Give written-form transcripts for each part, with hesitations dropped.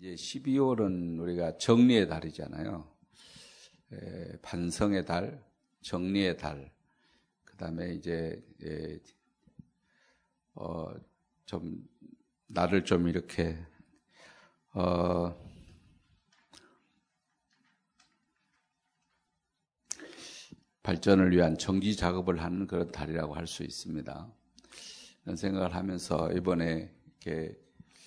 이제 12월은 우리가 정리의 달이잖아요. 반성의 달, 정리의 달. 그다음에 이제 좀 나를 좀 이렇게 발전을 위한 정지 작업을 하는 그런 달이라고 할 수 있습니다. 이런 생각을 하면서 이번에 이렇게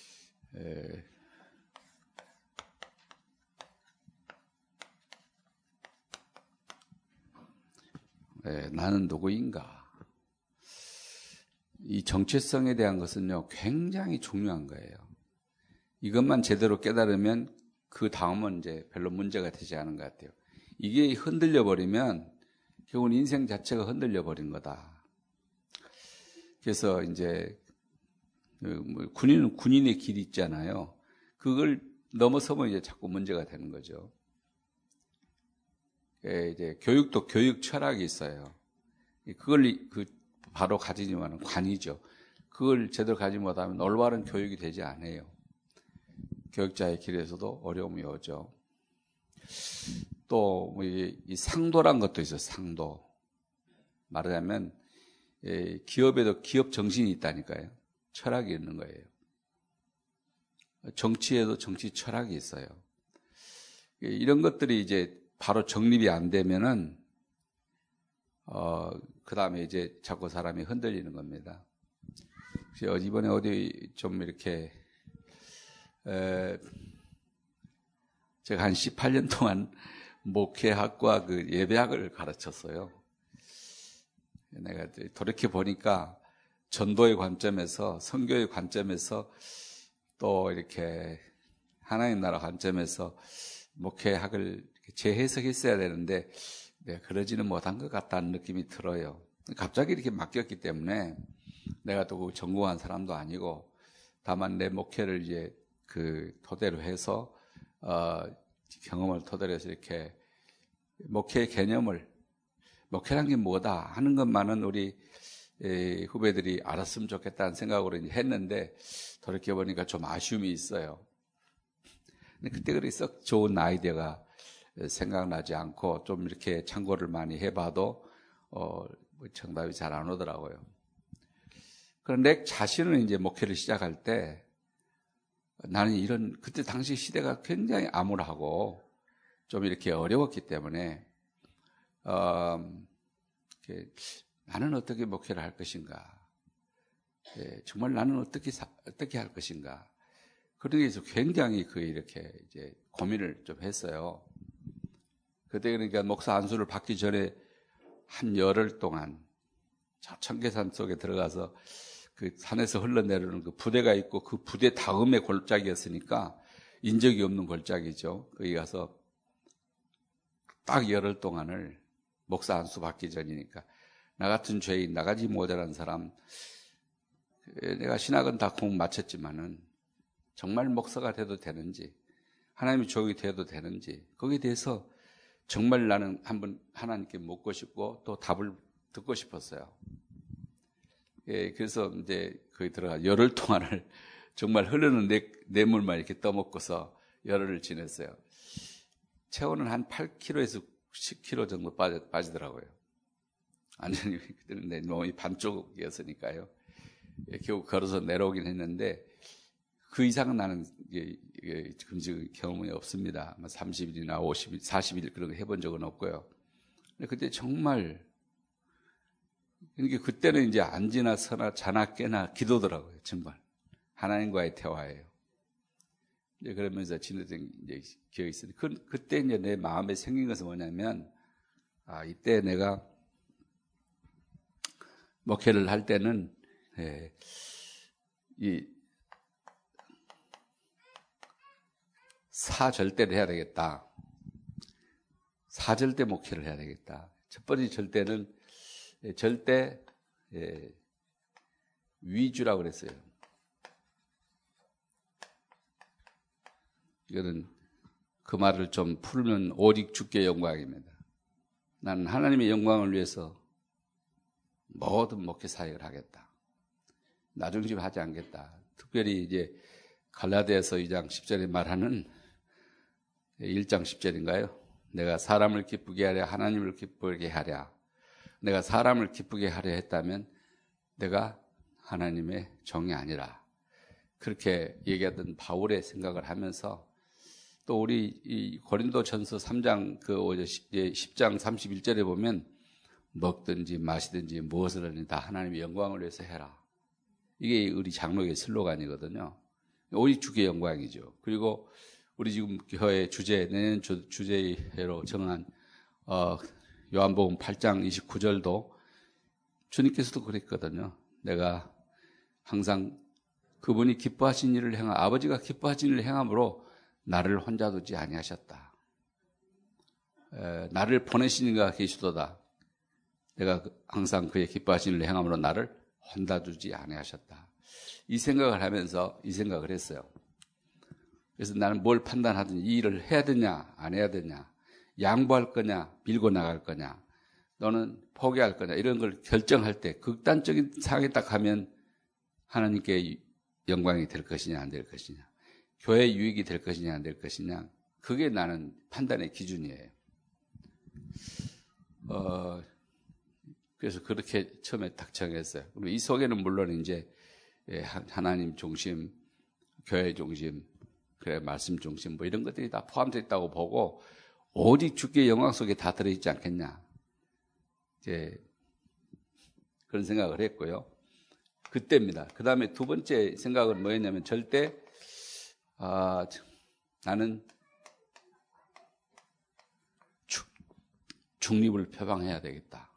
나는 누구인가? 이 정체성에 대한 것은요, 굉장히 중요한 거예요. 이것만 제대로 깨달으면 그 다음은 이제 별로 문제가 되지 않은 것 같아요. 이게 흔들려 버리면 결국은 인생 자체가 흔들려 버린 거다. 그래서 이제 군인은 군인의 길이 있잖아요. 그걸 넘어서면 이제 자꾸 문제가 되는 거죠. 이제 교육도 교육 철학이 있어요. 그걸 바로 가지지만은 관이죠. 그걸 제대로 가지 못하면 올바른 교육이 되지 않아요. 교육자의 길에서도 어려움이 오죠. 또 이 상도란 것도 있어요. 상도. 말하자면 기업에도 기업 정신이 있다니까요. 철학이 있는 거예요. 정치에도 정치 철학이 있어요. 이런 것들이 이제 바로 정립이 안 되면은 그 다음에 이제 자꾸 사람이 흔들리는 겁니다. 이번에 어디 좀 이렇게 제가 한 18년 동안 목회학과 그 예배학을 가르쳤어요. 내가 돌이켜 보니까 전도의 관점에서, 선교의 관점에서, 또 이렇게 하나님 나라 관점에서 목회학을 재해석했어야 되는데 그러지는 못한 것 같다는 느낌이 들어요. 갑자기 이렇게 맡겼기 때문에 내가 또 전공한 사람도 아니고, 다만 내 목회를 이제 토대로 해서 경험을 토대로 해서 이렇게 목회의 개념을, 목회란 게 뭐다 하는 것만은 우리 후배들이 알았으면 좋겠다는 생각으로 이제 했는데, 돌이켜보니까 좀 아쉬움이 있어요. 근데 그때 그렇게 썩 좋은 아이디어가 생각나지 않고, 좀 이렇게 참고를 많이 해봐도 정답이 잘 안 오더라고요. 그런데 내 자신은 이제 목회를 시작할 때 나는 그때 당시 시대가 굉장히 암울하고 좀 이렇게 어려웠기 때문에 나는 어떻게 목회를 할 것인가? 정말 나는 어떻게 할 것인가? 그런 데서 굉장히 이렇게 이제 고민을 좀 했어요. 그때 그러니까 목사 안수를 받기 전에 한 열흘 동안 저 청계산 속에 들어가서 그 산에서 흘러내리는 그 부대가 있고, 그 부대 다음에 골짜기였으니까 인적이 없는 골짜기죠. 거기 가서 딱 열흘 동안을 목사 안수 받기 전이니까 나 같은 죄인, 나가지 못하는 사람, 내가 신학은 다 공부 마쳤지만은 정말 목사가 돼도 되는지, 하나님의 족이 돼도 되는지, 거기에 대해서 정말 나는 한번 하나님께 묻고 싶고 또 답을 듣고 싶었어요. 그래서 이제 거기 들어가 열흘 동안을 정말 흐르는 뇌물만 이렇게 떠먹고서 열흘을 지냈어요. 체온은 한 8kg에서 10kg 정도 빠지더라고요. 완전히 그때는 내 몸이 반쪽이었으니까요. 결국 걸어서 내려오긴 했는데 그 이상은 나는 금식 경험이 없습니다. 30일이나 50일, 40일 그런 거 해본 적은 없고요. 근데 그때 정말, 그러니까 그때는 이제 앉으나 서나 자나 깨나 기도더라고요. 정말 하나님과의 대화예요. 이제 그러면서 지내던 이제 기억이 있어요. 그때 이제 내 마음에 생긴 것은 뭐냐면, 이때 내가 목회를 할 때는 이 사절대를 해야 되겠다. 사절대 목회를 해야 되겠다. 첫 번째 절대는 절대 위주라고 그랬어요. 이거는 그 말을 좀 풀면 오직 주께 영광입니다. 나는 하나님의 영광을 위해서 모든 목회 사역을 하겠다. 나중심 하지 않겠다. 특별히 이제 갈라디아서 2장 10절에 말하는 1장 10절인가요? 내가 사람을 기쁘게 하랴 하나님을 기쁘게 하랴. 내가 사람을 기쁘게 하려 했다면 내가 하나님의 종이 아니라. 그렇게 얘기하던 바울의 생각을 하면서 또 우리 이 고린도전서 3장 10장 31절에 보면 먹든지 마시든지 무엇을 하든지 다 하나님의 영광을 위해서 해라. 이게 우리 장로의 슬로건이거든요. 오직 주의 영광이죠. 그리고 우리 지금 교회 내년 주제로 정한 요한복음 8장 29절도 주님께서도 그랬거든요. 내가 항상 그분이 기뻐하신 일을 아버지가 기뻐하신 일을 행함으로 나를 혼자 두지 아니하셨다. 나를 보내신 이가 계시도다. 내가 항상 그의 기뻐하신 일을 행함으로 나를 혼자 두지 아니하셨다. 이 생각을 하면서 이 생각을 했어요. 그래서 나는 뭘 판단하든지 이 일을 해야 되냐 안 해야 되냐, 양보할 거냐 밀고 나갈 거냐, 너는 포기할 거냐, 이런 걸 결정할 때 극단적인 상황에 딱 하면 하나님께 영광이 될 것이냐 안 될 것이냐, 교회 유익이 될 것이냐 안 될 것이냐, 그게 나는 판단의 기준이에요. 그래서 그렇게 처음에 딱 정했어요. 그리고 이 속에는 물론 이제 하나님 중심, 교회 중심, 그래 말씀 중심 뭐 이런 것들이 다 포함되어 있다고 보고 오직 주께 영광 속에 다 들어있지 않겠냐, 이제 그런 생각을 했고요. 그때입니다. 그 다음에 두 번째 생각은 뭐였냐면 절대 나는 중립을 표방해야 되겠다.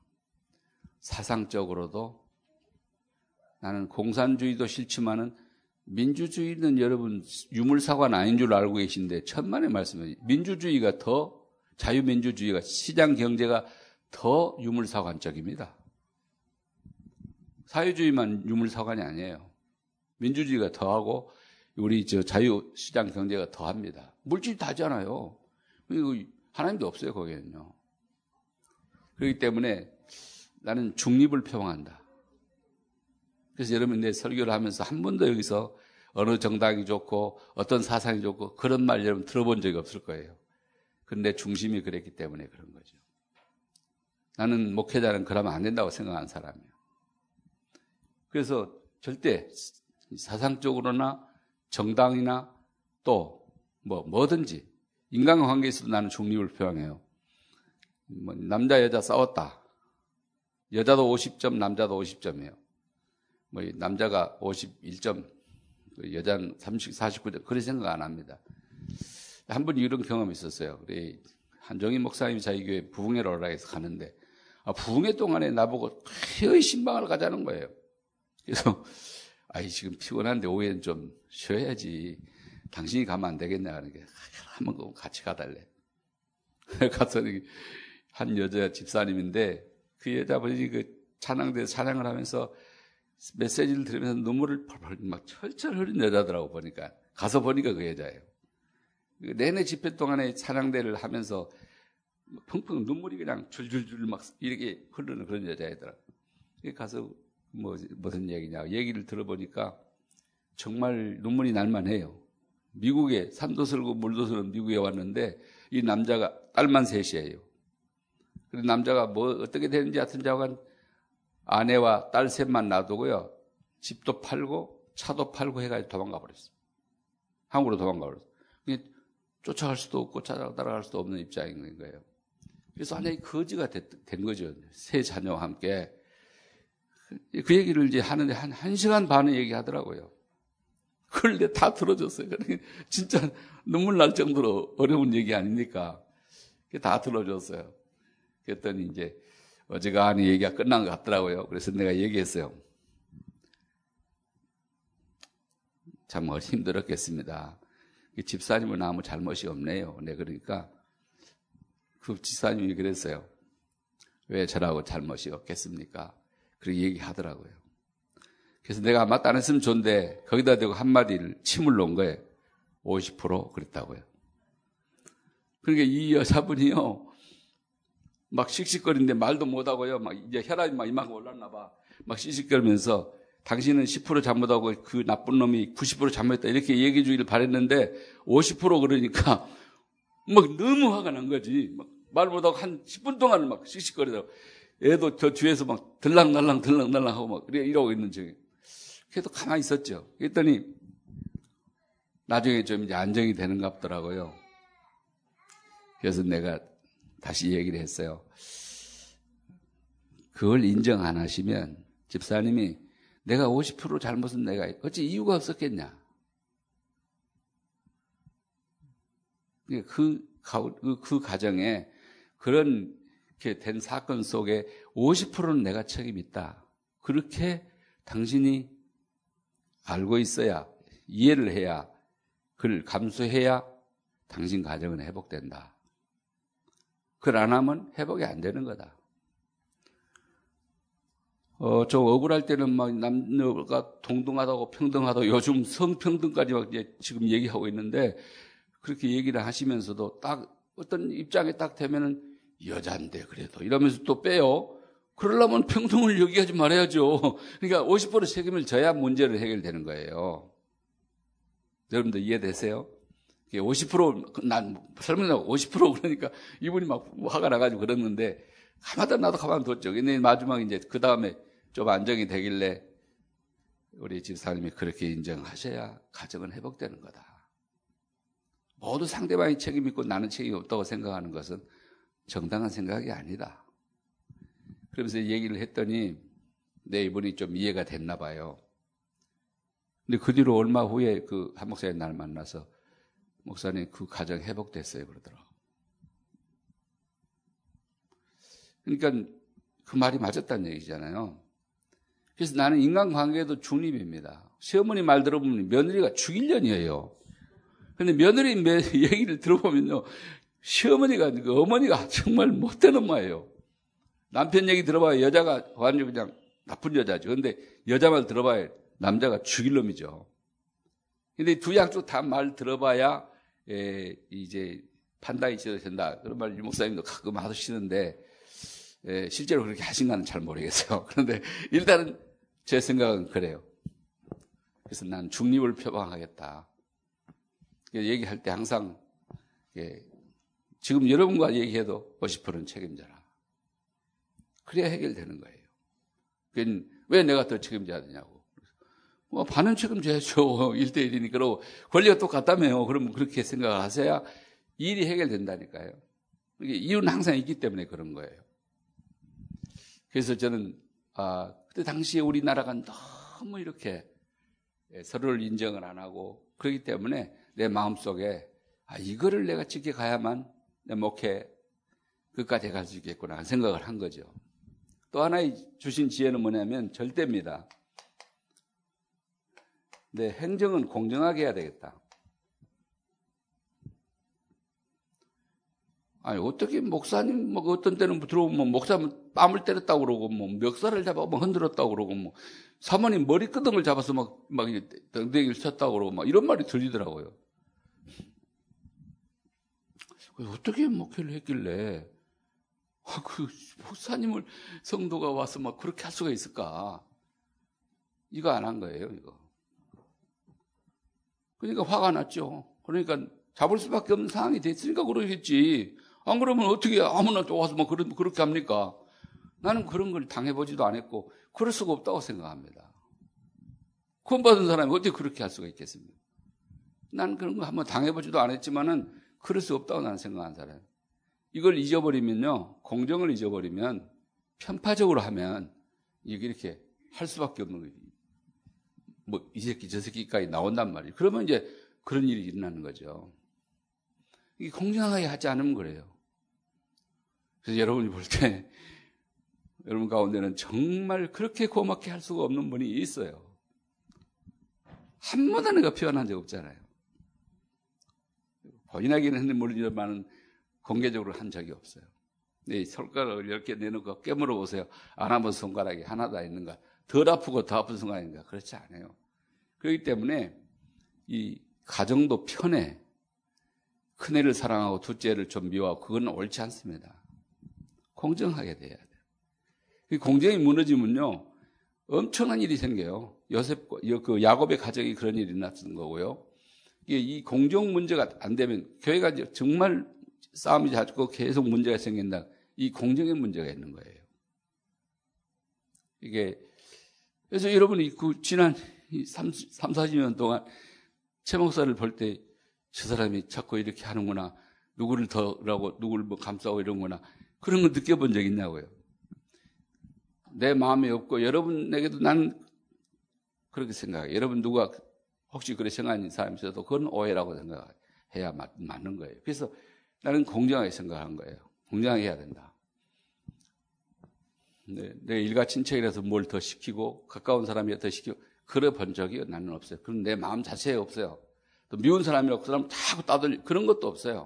사상적으로도 나는 공산주의도 싫지만은 민주주의는 여러분 유물사관 아닌 줄 알고 계신데 천만의 말씀이에요. 민주주의가 더, 자유민주주의가, 시장경제가 더 유물사관적입니다. 사회주의만 유물사관이 아니에요. 민주주의가 더하고 우리 자유시장경제가 더합니다. 물질이 다잖아요. 하나님도 없어요 거기에는요. 그렇기 때문에 나는 중립을 표방한다. 그래서 여러분 내 설교를 하면서 한 번도 여기서 어느 정당이 좋고 어떤 사상이 좋고 그런 말 여러분 들어본 적이 없을 거예요. 그런데 중심이 그랬기 때문에 그런 거죠. 나는 목회자는 그러면 안 된다고 생각하는 사람이에요. 그래서 절대 사상적으로나 정당이나 또 뭐든지 인간관계에서도 나는 중립을 표방해요. 남자 여자 싸웠다. 여자도 50점, 남자도 50점이에요. 남자가 51점, 여자는 49점, 그런 생각 안 합니다. 한 번 이런 경험이 있었어요. 우리 한정희 목사님이 저희 교회 부흥회를 오라 해서 가는데, 부흥회 동안에 나보고 거의 신방을 가자는 거예요. 그래서, 지금 피곤한데 오후에는 좀 쉬어야지. 당신이 가면 안 되겠냐 하는 게, 한번 같이 가달래. 가서 한 여자 집사님인데, 그 여자분이 찬양대에서 찬양을 하면서 메시지를 들으면서 눈물을 펄펄 막 철철 흐린 여자더라고 보니까. 가서 보니까 그 여자예요. 내내 집회 동안에 찬양대를 하면서 펑펑 눈물이 그냥 줄줄줄 막 이렇게 흐르는 그런 여자애더라. 가서 무슨 얘기냐. 얘기를 들어보니까 정말 눈물이 날만해요. 미국에 산도 설고 물도 서는 미국에 왔는데 이 남자가 딸만 셋이에요. 그리고 남자가 어떻게 되는지 하여튼 자간 아내와 딸 셋만 놔두고요. 집도 팔고 차도 팔고 해가지고 도망가 버렸어요. 한국으로 도망가 버렸어요. 쫓아갈 수도 없고 따라갈 수도 없는 입장인 거예요. 그래서 완전히 거지가 된 거죠. 세 자녀와 함께. 그 얘기를 이제 하는데 한 시간 반을 얘기하더라고요. 그걸 내가 다 들어줬어요. 진짜 눈물 날 정도로 어려운 얘기 아닙니까? 다 들어줬어요. 그랬더니 이제 어지간히 얘기가 끝난 것 같더라고요. 그래서 내가 얘기했어요. 참 힘들었겠습니다. 집사님은 아무 잘못이 없네요. 네, 그러니까 그 집사님이 그랬어요. 왜 저라고 잘못이 없겠습니까? 그렇게 얘기하더라고요. 그래서 내가 맞다 안 했으면 좋은데 거기다 대고 한마디를 침을 놓은 거예요. 50% 그랬다고요. 그러니까 이 여자분이요. 막 씩씩거리는데 말도 못하고요. 막 이제 혈압이 막 이만큼 올랐나 봐. 막 씩씩거리면서 당신은 10% 잘못하고 그 나쁜 놈이 90% 잘못했다 이렇게 얘기해 주기를 바랬는데 50% 그러니까 막 너무 화가 난 거지. 막 말 못하고 한 10분 동안 막 씩씩거리다가 애도 저 뒤에서 막 들락날락 하고 막 이러고 있는 중에 그래도 가만히 있었죠. 그랬더니 나중에 좀 이제 안정이 되는가 보더라고요. 그래서 내가 다시 얘기를 했어요. 그걸 인정 안 하시면 집사님이 내가 50% 잘못은 내가 어찌 이유가 없었겠냐. 그 가정에 그런 이렇게 된 사건 속에 50%는 내가 책임 있다. 그렇게 당신이 알고 있어야, 이해를 해야, 그걸 감수해야 당신 가정은 회복된다. 그걸 안 하면 회복이 안 되는 거다. 좀 억울할 때는 막 남녀가 동등하다고 평등하다고 요즘 성평등까지 막 이제 지금 얘기하고 있는데 그렇게 얘기를 하시면서도 딱 어떤 입장에 딱 되면은 여잔데 그래도 이러면서 또 빼요. 그러려면 평등을 얘기하지 말아야죠. 그러니까 50% 책임을 져야 문제를 해결되는 거예요. 여러분들 이해되세요? 50%난 설명하고 50% 그러니까 이분이 막 화가 나가지고 그랬는데 가만히 나도 가만히 뒀죠. 근데 마지막에 이제 그 다음에 좀 안정이 되길래 우리 집사님이 그렇게 인정하셔야 가정은 회복되는 거다. 모두 상대방이 책임 있고 나는 책임이 없다고 생각하는 것은 정당한 생각이 아니다. 그러면서 얘기를 했더니 내 이분이 좀 이해가 됐나 봐요. 근데 그 뒤로 얼마 후에 그 한 목사님 날 만나서 목사님 그 가정 회복됐어요 그러더라고요. 그러니까 그 말이 맞았다는 얘기잖아요. 그래서 나는 인간관계에도 중립입니다. 시어머니 말 들어보면 며느리가 죽일년이에요. 그런데 며느리 얘기를 들어보면요. 시어머니가, 어머니가 정말 못된 엄마예요. 남편 얘기 들어봐야 여자가 완전 그냥 나쁜 여자죠. 그런데 여자 말 들어봐야 남자가 죽일 놈이죠. 근데 두 양쪽 다 말 들어봐야 이제 판단이 된다. 그런 말 목사님도 가끔 하시는데 실제로 그렇게 하신가는 잘 모르겠어요. 그런데 일단은 제 생각은 그래요. 그래서 난 중립을 표방하겠다. 얘기할 때 항상 지금 여러분과 얘기해도 50%는 책임져라. 그래야 해결되는 거예요. 왜 내가 더 책임져야 되냐고. 반은 책임져야죠. 1대1이니까. 그러고 권리가 똑같다며요. 그럼 그렇게 생각을 하셔야 일이 해결된다니까요. 이유는 항상 있기 때문에 그런 거예요. 그래서 저는 그때 당시에 우리나라가 너무 이렇게 서로를 인정을 안 하고 그렇기 때문에 내 마음속에 이거를 내가 지켜가야만 내 목회 끝까지 갈 수 있겠구나 하는 생각을 한 거죠. 또 하나의 주신 지혜는 뭐냐면 절대입니다. 내 행정은 공정하게 해야 되겠다. 아니 어떻게 목사님 뭐 어떤 때는 들어오면 목사님 뺨을 때렸다고 그러고 뭐 멱살을 잡아 뭐 흔들었다고 그러고 뭐 사모님 머리끄덩을 잡아서 막 덩덩이를 쳤다고 그러고 막 이런 말이 들리더라고요. 어떻게 목회를 했길래 그 목사님을 성도가 와서 막 그렇게 할 수가 있을까? 이거 안 한 거예요, 이거. 그러니까 화가 났죠. 그러니까 잡을 수밖에 없는 상황이 됐으니까 그러겠지. 안 그러면 어떻게 아무나 또 와서 막 그렇게 합니까? 나는 그런 걸 당해보지도 않았고 그럴 수가 없다고 생각합니다. 구원받은 사람이 어떻게 그렇게 할 수가 있겠습니까? 나는 그런 거 한번 당해보지도 않았지만은 그럴 수 없다고 나는 생각하는 사람이에요. 이걸 잊어버리면요, 공정을 잊어버리면 편파적으로 하면 이게 이렇게 할 수밖에 없는 거예요. 뭐 이 새끼 저 새끼까지 나온단 말이에요. 그러면 이제 그런 일이 일어나는 거죠. 이게 공정하게 하지 않으면 그래요. 그래서 여러분이 볼 때 여러분 가운데는 정말 그렇게 고맙게 할 수가 없는 분이 있어요. 한 번도 내가 표현한 적 없잖아요. 본인에게는 했는지 모르지만은 공개적으로 한 적이 없어요. 네, 손가락을 10개 내놓고 깨물어 보세요. 안 아픈 손가락이 하나도 있는가? 덜 아프고 더 아픈 손가락인가? 그렇지 않아요. 그렇기 때문에 이 가정도 편해. 큰애를 사랑하고 둘째를 좀 미워하고 그건 옳지 않습니다. 공정하게 돼야 돼요. 공정이 무너지면요, 엄청난 일이 생겨요. 그 야곱의 가정이 그런 일이 났던 거고요. 이 공정 문제가 안 되면 교회가 이제 정말 싸움이 자꾸 계속 문제가 생긴다. 이 공정의 문제가 있는 거예요. 그래서 여러분이 지난 40년 동안 최 목사를 볼 때 저 사람이 자꾸 이렇게 하는구나. 누구를 더라고, 누구를 뭐 감싸고 이런구나. 그런 거 느껴본 적 있냐고요. 내 마음에 없고, 여러분에게도 나는 그렇게 생각해요. 여러분 누가 혹시 그렇게 생각하는 사람이 있어도 그건 오해라고 생각해야 맞는 거예요. 그래서 나는 공정하게 생각한 거예요. 공정하게 해야 된다. 내 일가 친척이라서 뭘 더 시키고, 가까운 사람이 더 시키고, 그래 본 적이 나는 없어요. 그럼 내 마음 자체에 없어요. 또 미운 사람이라고 그 사람 자꾸 따돌리 그런 것도 없어요.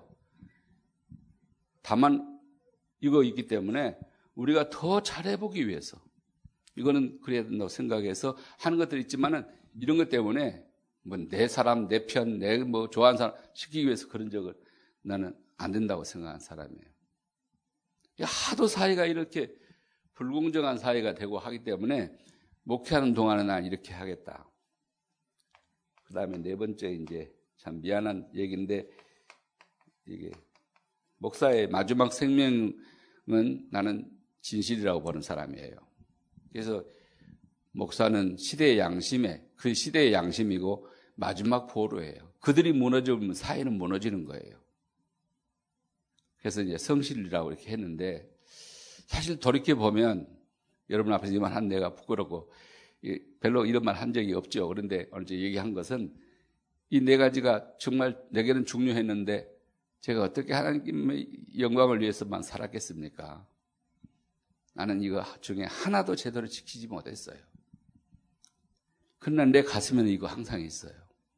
다만 이거 있기 때문에 우리가 더 잘해보기 위해서 이거는 그래야 된다고 생각해서 하는 것들이 있지만은 이런 것 때문에 뭐 내 사람, 내 편, 내 뭐 좋아하는 사람 시키기 위해서 그런 적을 나는 안 된다고 생각하는 사람이에요. 하도 사회가 이렇게 불공정한 사회가 되고 하기 때문에 목회하는 동안은 난 이렇게 하겠다. 그 다음에 네 번째 이제 참 미안한 얘기인데 이게 목사의 마지막 생명은 나는 진실이라고 보는 사람이에요. 그래서 목사는 시대의 양심에 그 시대의 양심이고 마지막 보루예요. 그들이 무너지면 사회는 무너지는 거예요. 그래서 이제 성실이라고 이렇게 했는데 사실 돌이켜 보면 여러분 앞에서 이 말 한 내가 부끄럽고 별로 이런 말 한 적이 없죠. 그런데 오늘 얘기한 것은 이 네 가지가 정말 내게는 중요했는데 제가 어떻게 하나님의 영광을 위해서만 살았겠습니까? 나는 이거 중에 하나도 제대로 지키지 못했어요. 그러나 내 가슴에는 이거 항상 있어요.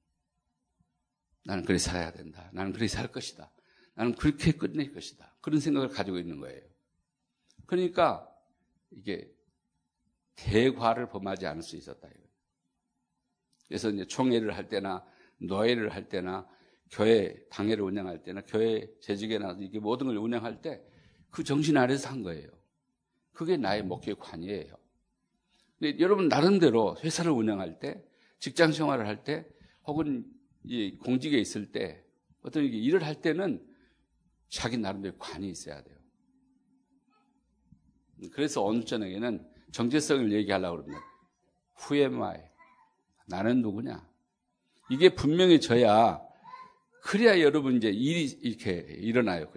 나는 그렇게 살아야 된다. 나는 그렇게 살 것이다. 나는 그렇게 끝낼 것이다. 그런 생각을 가지고 있는 거예요. 그러니까 이게 대과를 범하지 않을 수 있었다. 그래서 이제 총회를 할 때나 노회를 할 때나 교회 당회를 운영할 때나 교회 재직에나 이게 모든 걸 운영할 때 그 정신 아래서 한 거예요. 그게 나의 목회 관이에요. 근데 여러분 나름대로 회사를 운영할 때, 직장 생활을 할 때, 혹은 이 공직에 있을 때, 어떤 일을 할 때는 자기 나름대로 관이 있어야 돼요. 그래서 오늘 저녁에는 정체성을 얘기하려고 그럽니다. Who am I? 나는 누구냐? 이게 분명해져야 그래야 여러분 이제 일이 이렇게 일어나요.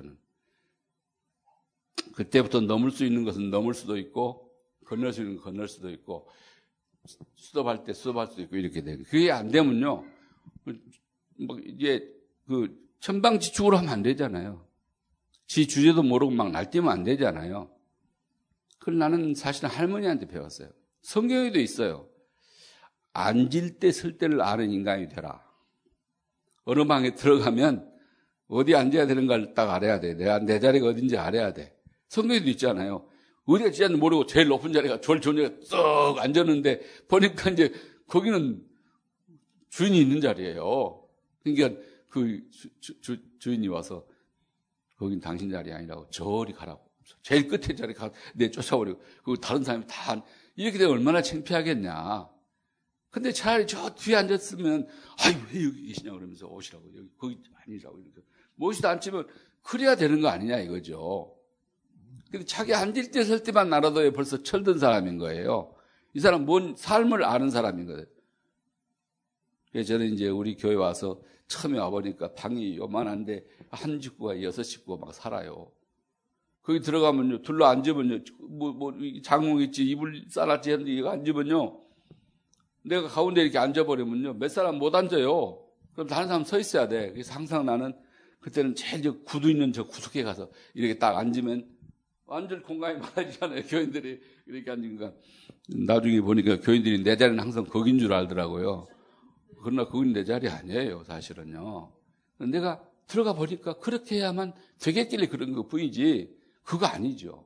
그때부터 넘을 수 있는 것은 넘을 수도 있고 건널 수 있는 건 건널 수도 있고 수습할 때 수습할 수도 있고 이렇게 돼요. 그게 안 되면요, 뭐 이게 그 천방지축으로 하면 안 되잖아요. 지 주제도 모르고 막 날뛰면 안 되잖아요. 그걸 나는 사실은 할머니한테 배웠어요. 성경에도 있어요. 앉을 때 설 때를 아는 인간이 되라. 어느 방에 들어가면 어디 앉아야 되는 걸 딱 알아야 돼. 내 자리가 어딘지 알아야 돼. 성경에도 있잖아요. 어디가 진짜는 모르고 제일 높은 자리가 제일 좋은 자리가 썩 앉았는데 보니까 이제 거기는 주인이 있는 자리예요. 그러니까 그 주인이 와서 거긴 당신 자리 아니라고 저리 가라고. 제일 끝에 자리 가 내쫓아버리고 그 다른 사람이 다 이렇게 되면 얼마나 창피하겠냐. 근데 차라리 저 뒤에 앉았으면 아유 왜 여기 계시냐 그러면서 오시라고 여기 거기 아니라고 이렇게 모시도 앉으면 그래야 되는 거 아니냐 이거죠. 근데 자기 앉을 때 설 때만 알아도 벌써 철든 사람인 거예요. 이 사람 뭔 삶을 아는 사람인 거예요. 그래서 저는 이제 우리 교회 와서 처음에 와보니까 방이 요만한데 한 식구가 6식구가 막 살아요. 거기 들어가면요, 둘러 앉으면요, 장롱 있지, 이불 싸놨지 했는데 이거 앉으면요, 내가 가운데 이렇게 앉아버리면요, 몇 사람 못 앉아요. 그럼 다른 사람 서 있어야 돼. 그래서 항상 나는 그때는 제일 저 구두 있는 저 구석에 가서 이렇게 딱 앉으면 완전 공간이 많아지잖아요. 교인들이 이렇게 앉으니까. 나중에 보니까 교인들이 내 자리는 항상 거긴 줄 알더라고요. 그러나 그건 내 자리 아니에요, 사실은요. 내가 들어가 보니까 그렇게 해야만 되겠길래 그런 것 뿐이지, 그거 아니죠.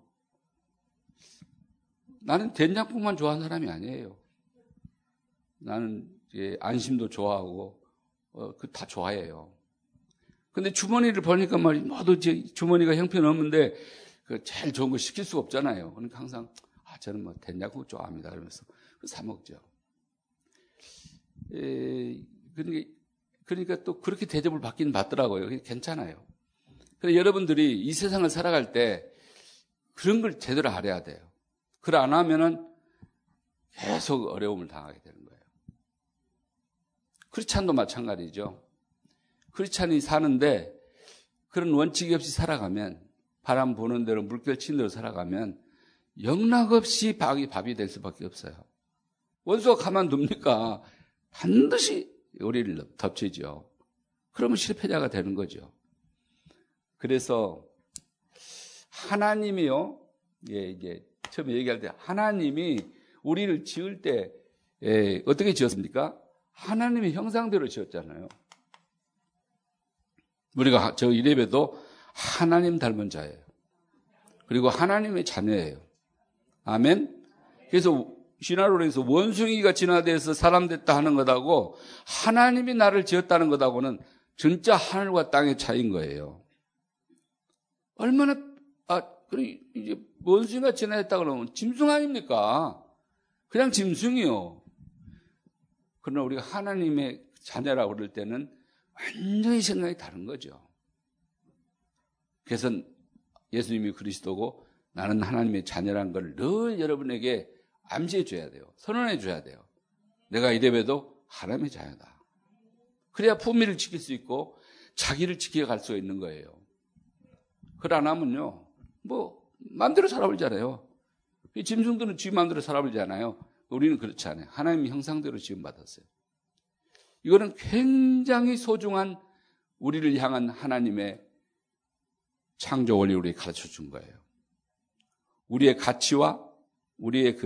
나는 된장국만 좋아하는 사람이 아니에요. 나는 안심도 좋아하고, 다 좋아해요. 근데 주머니를 보니까 말이야, 모두 주머니가 형편없는데, 그 제일 좋은 거 시킬 수가 없잖아요. 그러니까 항상, 저는 뭐 된장국 좋아합니다. 그러면서 사 먹죠. 그러니까 또 그렇게 대접을 받긴 받더라고요. 괜찮아요. 그래서 여러분들이 이 세상을 살아갈 때 그런 걸 제대로 알아야 돼요. 그걸 안 하면은 계속 어려움을 당하게 되는 거예요. 크리스찬도 마찬가지죠. 크리스찬이 사는데 그런 원칙이 없이 살아가면, 바람 부는 대로 물결 치는 대로 살아가면 영락없이 밥이 될 수밖에 없어요. 원수가 가만둡니까? 반드시 우리를 덮치죠. 그러면 실패자가 되는 거죠. 그래서 하나님이요, 이제 처음에 얘기할 때 하나님이 우리를 지을 때 어떻게 지었습니까? 하나님의 형상대로 지었잖아요. 우리가 저 이래봬도 하나님 닮은 자예요. 그리고 하나님의 자녀예요. 아멘. 그래서 신화론에서 원숭이가 진화돼서 사람 됐다 하는 것하고 하나님이 나를 지었다는 것하고는 진짜 하늘과 땅의 차이인 거예요. 얼마나 이제 원숭이가 진화했다 그러면 짐승 아닙니까? 그냥 짐승이요. 그러나 우리가 하나님의 자녀라고 그럴 때는 완전히 생각이 다른 거죠. 그래서 예수님이 그리스도고 나는 하나님의 자녀라는 걸 늘 여러분에게 암시해 줘야 돼요. 선언해 줘야 돼요. 내가 이래봬도 하나님의 자녀다. 그래야 품위를 지킬 수 있고 자기를 지켜갈 수가 있는 거예요. 그걸 안 하면요, 마음대로 살아버리잖아요. 짐승들은 지 마음대로 살아버리잖아요. 우리는 그렇지 않아요. 하나님의 형상대로 지음받았어요. 이거는 굉장히 소중한 우리를 향한 하나님의 창조 원리를 우리에게 가르쳐 준 거예요. 우리의 가치와 우리의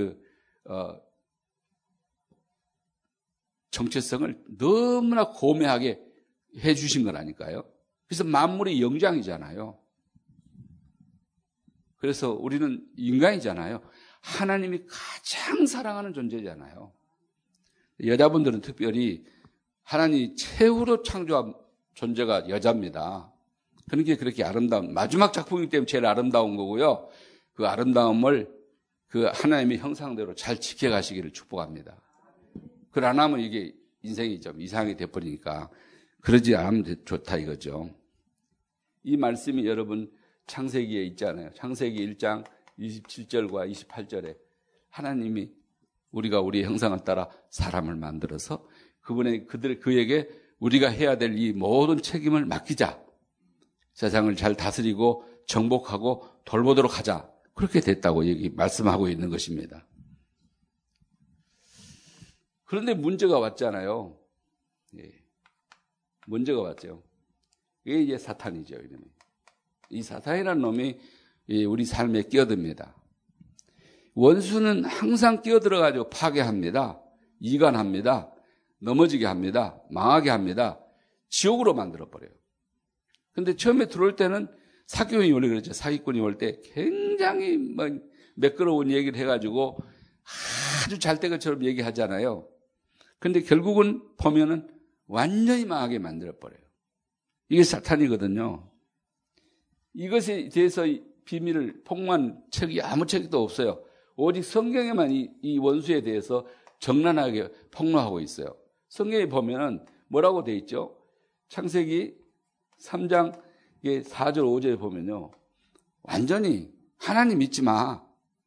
정체성을 너무나 고매하게 해 주신 거라니까요. 그래서 만물이 영장이잖아요. 그래서 우리는 인간이잖아요. 하나님이 가장 사랑하는 존재잖아요. 여자분들은 특별히 하나님이 최후로 창조한 존재가 여자입니다. 그러니까 그렇게 아름다운, 마지막 작품이기 때문에 제일 아름다운 거고요. 그 아름다움을 그 하나님의 형상대로 잘 지켜가시기를 축복합니다. 그걸 안 하면 이게 인생이 좀 이상하게 돼버리니까 그러지 않으면 좋다 이거죠. 이 말씀이 여러분 창세기에 있잖아요. 창세기 1장 27절과 28절에 하나님이 우리가 우리의 형상을 따라 사람을 만들어서 그에게 우리가 해야 될 이 모든 책임을 맡기자. 세상을 잘 다스리고 정복하고 돌보도록 하자. 그렇게 됐다고 말씀하고 있는 것입니다. 그런데 문제가 왔잖아요. 문제가 왔죠. 이게 이제 사탄이죠. 이름이. 이 사탄이라는 놈이 우리 삶에 끼어듭니다. 원수는 항상 끼어들어가지고 파괴합니다. 이간합니다. 넘어지게 합니다. 망하게 합니다. 지옥으로 만들어버려요. 근데 처음에 들어올 때는 사기꾼이 원래 그랬죠. 사기꾼이 올 때 굉장히 매끄러운 얘기를 해가지고 아주 잘 된 것처럼 얘기하잖아요. 근데 결국은 보면은 완전히 망하게 만들어버려요. 이게 사탄이거든요. 이것에 대해서 비밀을 폭로한 책이 아무 책도 없어요. 오직 성경에만 이 원수에 대해서 적나라하게 폭로하고 있어요. 성경에 보면은 뭐라고 돼 있죠? 창세기 3장 4절 5절에 보면요. 완전히 하나님 믿지 마.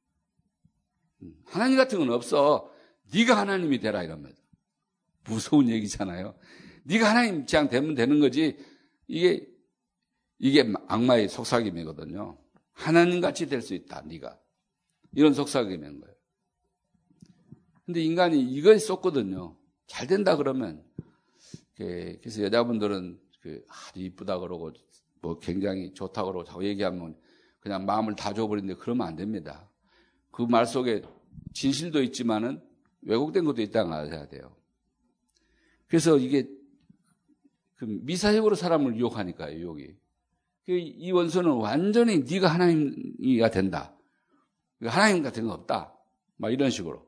하나님 같은 건 없어. 네가 하나님이 되라 이럽니다. 무서운 얘기잖아요. 네가 하나님 그냥 되면 되는 거지. 이게 악마의 속삭임이거든요. 하나님같이 될 수 있다. 네가. 이런 속삭임인 거예요. 근데 인간이 이거에 쏟거든요. 잘 된다 그러면. 그래서 여자분들은 아주 이쁘다 그러고 굉장히 좋다 그러고 자꾸 얘기하면 그냥 마음을 다 줘버리는데 그러면 안 됩니다. 그 말 속에 진실도 있지만은 왜곡된 것도 있다는 걸 알아야 돼요. 그래서 이게 미사역으로 사람을 유혹하니까요, 유혹이. 이 원수는 완전히 네가 하나님이가 된다. 하나님 같은 거 없다. 막 이런 식으로.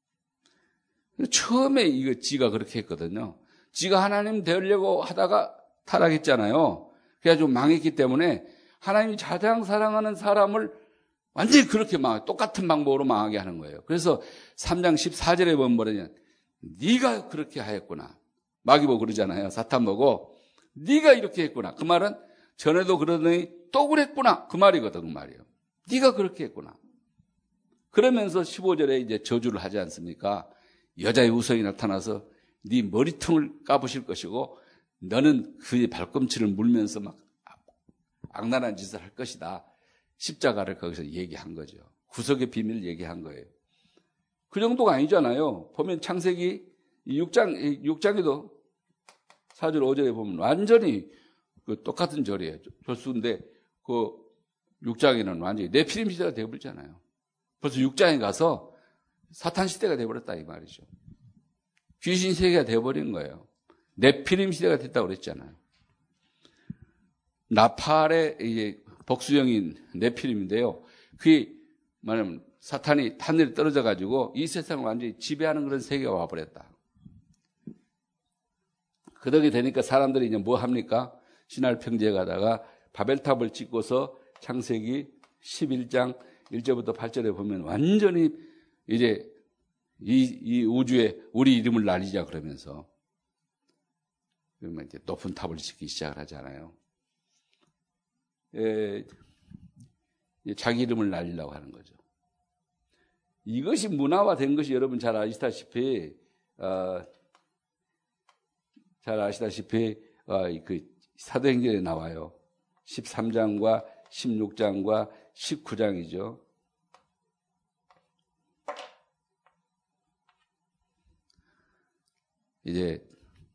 처음에 지가 그렇게 했거든요. 지가 하나님 되려고 하다가 타락했잖아요. 그래가지고 망했기 때문에 하나님이 가장 사랑하는 사람을 완전히 그렇게 똑같은 방법으로 망하게 하는 거예요. 그래서 3장 14절에 보면 뭐냐면 네가 그렇게 하였구나. 마귀 보고 그러잖아요. 사탄 보고 네가 이렇게 했구나. 그 말은 전에도 그러더니 또 그랬구나. 그 말이거든. 그 말이에요. 네가 그렇게 했구나. 그러면서 15절에 이제 저주를 하지 않습니까? 여자의 우성이 나타나서 네 머리통을 까부실 것이고 너는 그의 발꿈치를 물면서 막 악랄한 짓을 할 것이다. 십자가를 거기서 얘기한 거죠. 구속의 비밀을 얘기한 거예요. 그 정도가 아니잖아요. 보면 창세기 6장에도 4절 5절에 보면 완전히 그 똑같은 절이에요. 절수인데 그 6장에는 완전히 네피림 시대가 되어버리잖아요. 벌써 6장에 가서 사탄 시대가 되어버렸다 이 말이죠. 귀신 세계가 되어버린 거예요. 네피림 시대가 됐다고 그랬잖아요. 나팔의 이제 복수형인 네피림인데요. 그게 말하면 사탄이 하늘에 떨어져 가지고 이 세상을 완전히 지배하는 그런 세계가 와버렸다. 그렇게 되니까 사람들이 이제 뭐 합니까? 신할 평지에 가다가 바벨탑을 짓고서 창세기 11장 1절부터 8절에 보면 완전히 이제 이 우주에 우리 이름을 날리자 그러면서 그러면 이제 높은 탑을 짓기 시작을 하잖아요. 자기 이름을 날리려고 하는 거죠. 이것이 문화화된 것이 여러분 잘 아시다시피 그 사도행전에 나와요. 13장과 16장과 19장이죠. 이제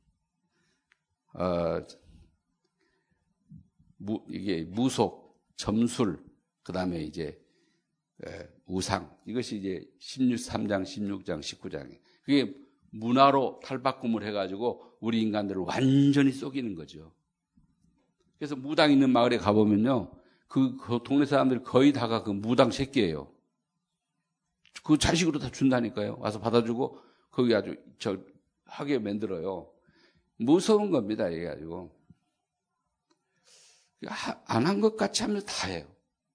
이게 무속, 점술, 그 다음에 이제 우상, 이것이 이제 13장, 16장, 19장이에요. 그게 문화로 탈바꿈을 해가지고 우리 인간들을 완전히 속이는 거죠. 그래서 무당 있는 마을에 가보면요, 그 동네 사람들이 거의 다가 그 무당 새끼예요. 그 자식으로 다 준다니까요. 와서 받아주고 거기 아주 하게 만들어요. 무서운 겁니다. 이게 가지고 안 한 것 같이 하면서 다 해요.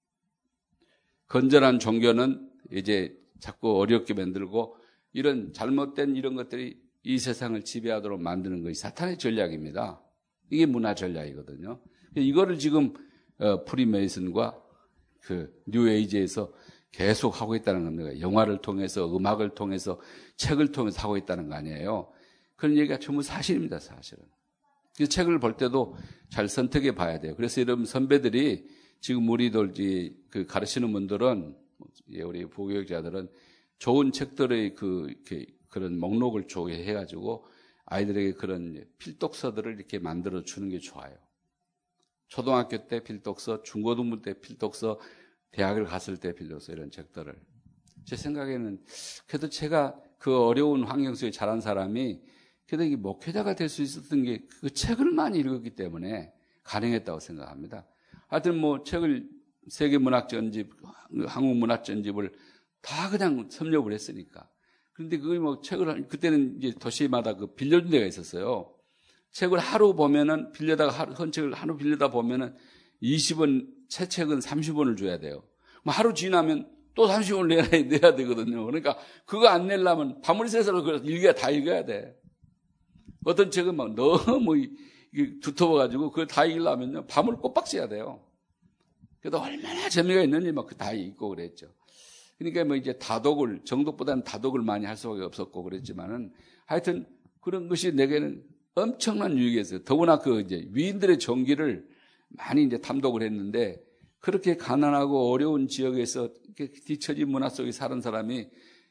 건전한 종교는 이제 자꾸 어렵게 만들고 이런 잘못된 이런 것들이 이 세상을 지배하도록 만드는 것이 사탄의 전략입니다. 이게 문화 전략이거든요. 이거를 지금 프리메이슨과 그 뉴에이지에서 계속 하고 있다는 겁니다. 영화를 통해서, 음악을 통해서, 책을 통해서 하고 있다는 거 아니에요. 그런 얘기가 전부 사실입니다, 사실은. 그 책을 볼 때도 잘 선택해 봐야 돼요. 그래서 여러분 선배들이 지금 우리들 그 가르치는 분들은, 우리 부교육자들은 좋은 책들의 그런 목록을 해가지고 아이들에게 그런 필독서들을 이렇게 만들어 주는 게 좋아요. 초등학교 때 필독서, 중고등부 때 필독서, 대학을 갔을 때 필독서 이런 책들을. 제 생각에는 그래도 제가 그 어려운 환경 속에 자란 사람이 그래도 이 목회자가 될 수 있었던 게 그 책을 많이 읽었기 때문에 가능했다고 생각합니다. 하여튼 뭐 책을 세계문학전집, 한국문학전집을 다 그냥 섭렵을 했으니까. 그런데 그게 뭐 책을, 그때는 이제 도시마다 그 빌려준 데가 있었어요. 책을 하루 보면은 한 책을 하루 빌려다 보면은 20원, 새 책은 30원을 줘야 돼요. 하루 지나면 또 30원을 내야 되거든요. 그러니까 그거 안 내려면 밤을 새서 다 읽어야 돼. 어떤 책은 막 너무 두터워가지고 그걸 다 읽으려면요. 밤을 꼬박 새야 돼요. 그래도 얼마나 재미가 있는지 막 다 읽고 그랬죠. 그러니까 뭐 이제 정독보다는 다독을 많이 할 수밖에 없었고 그랬지만은 하여튼 그런 것이 내게는 엄청난 유익이었어요. 더구나 그 이제 위인들의 정기를 많이 이제 탐독을 했는데 그렇게 가난하고 어려운 지역에서 이렇게 뒤처진 문화 속에 사는 사람이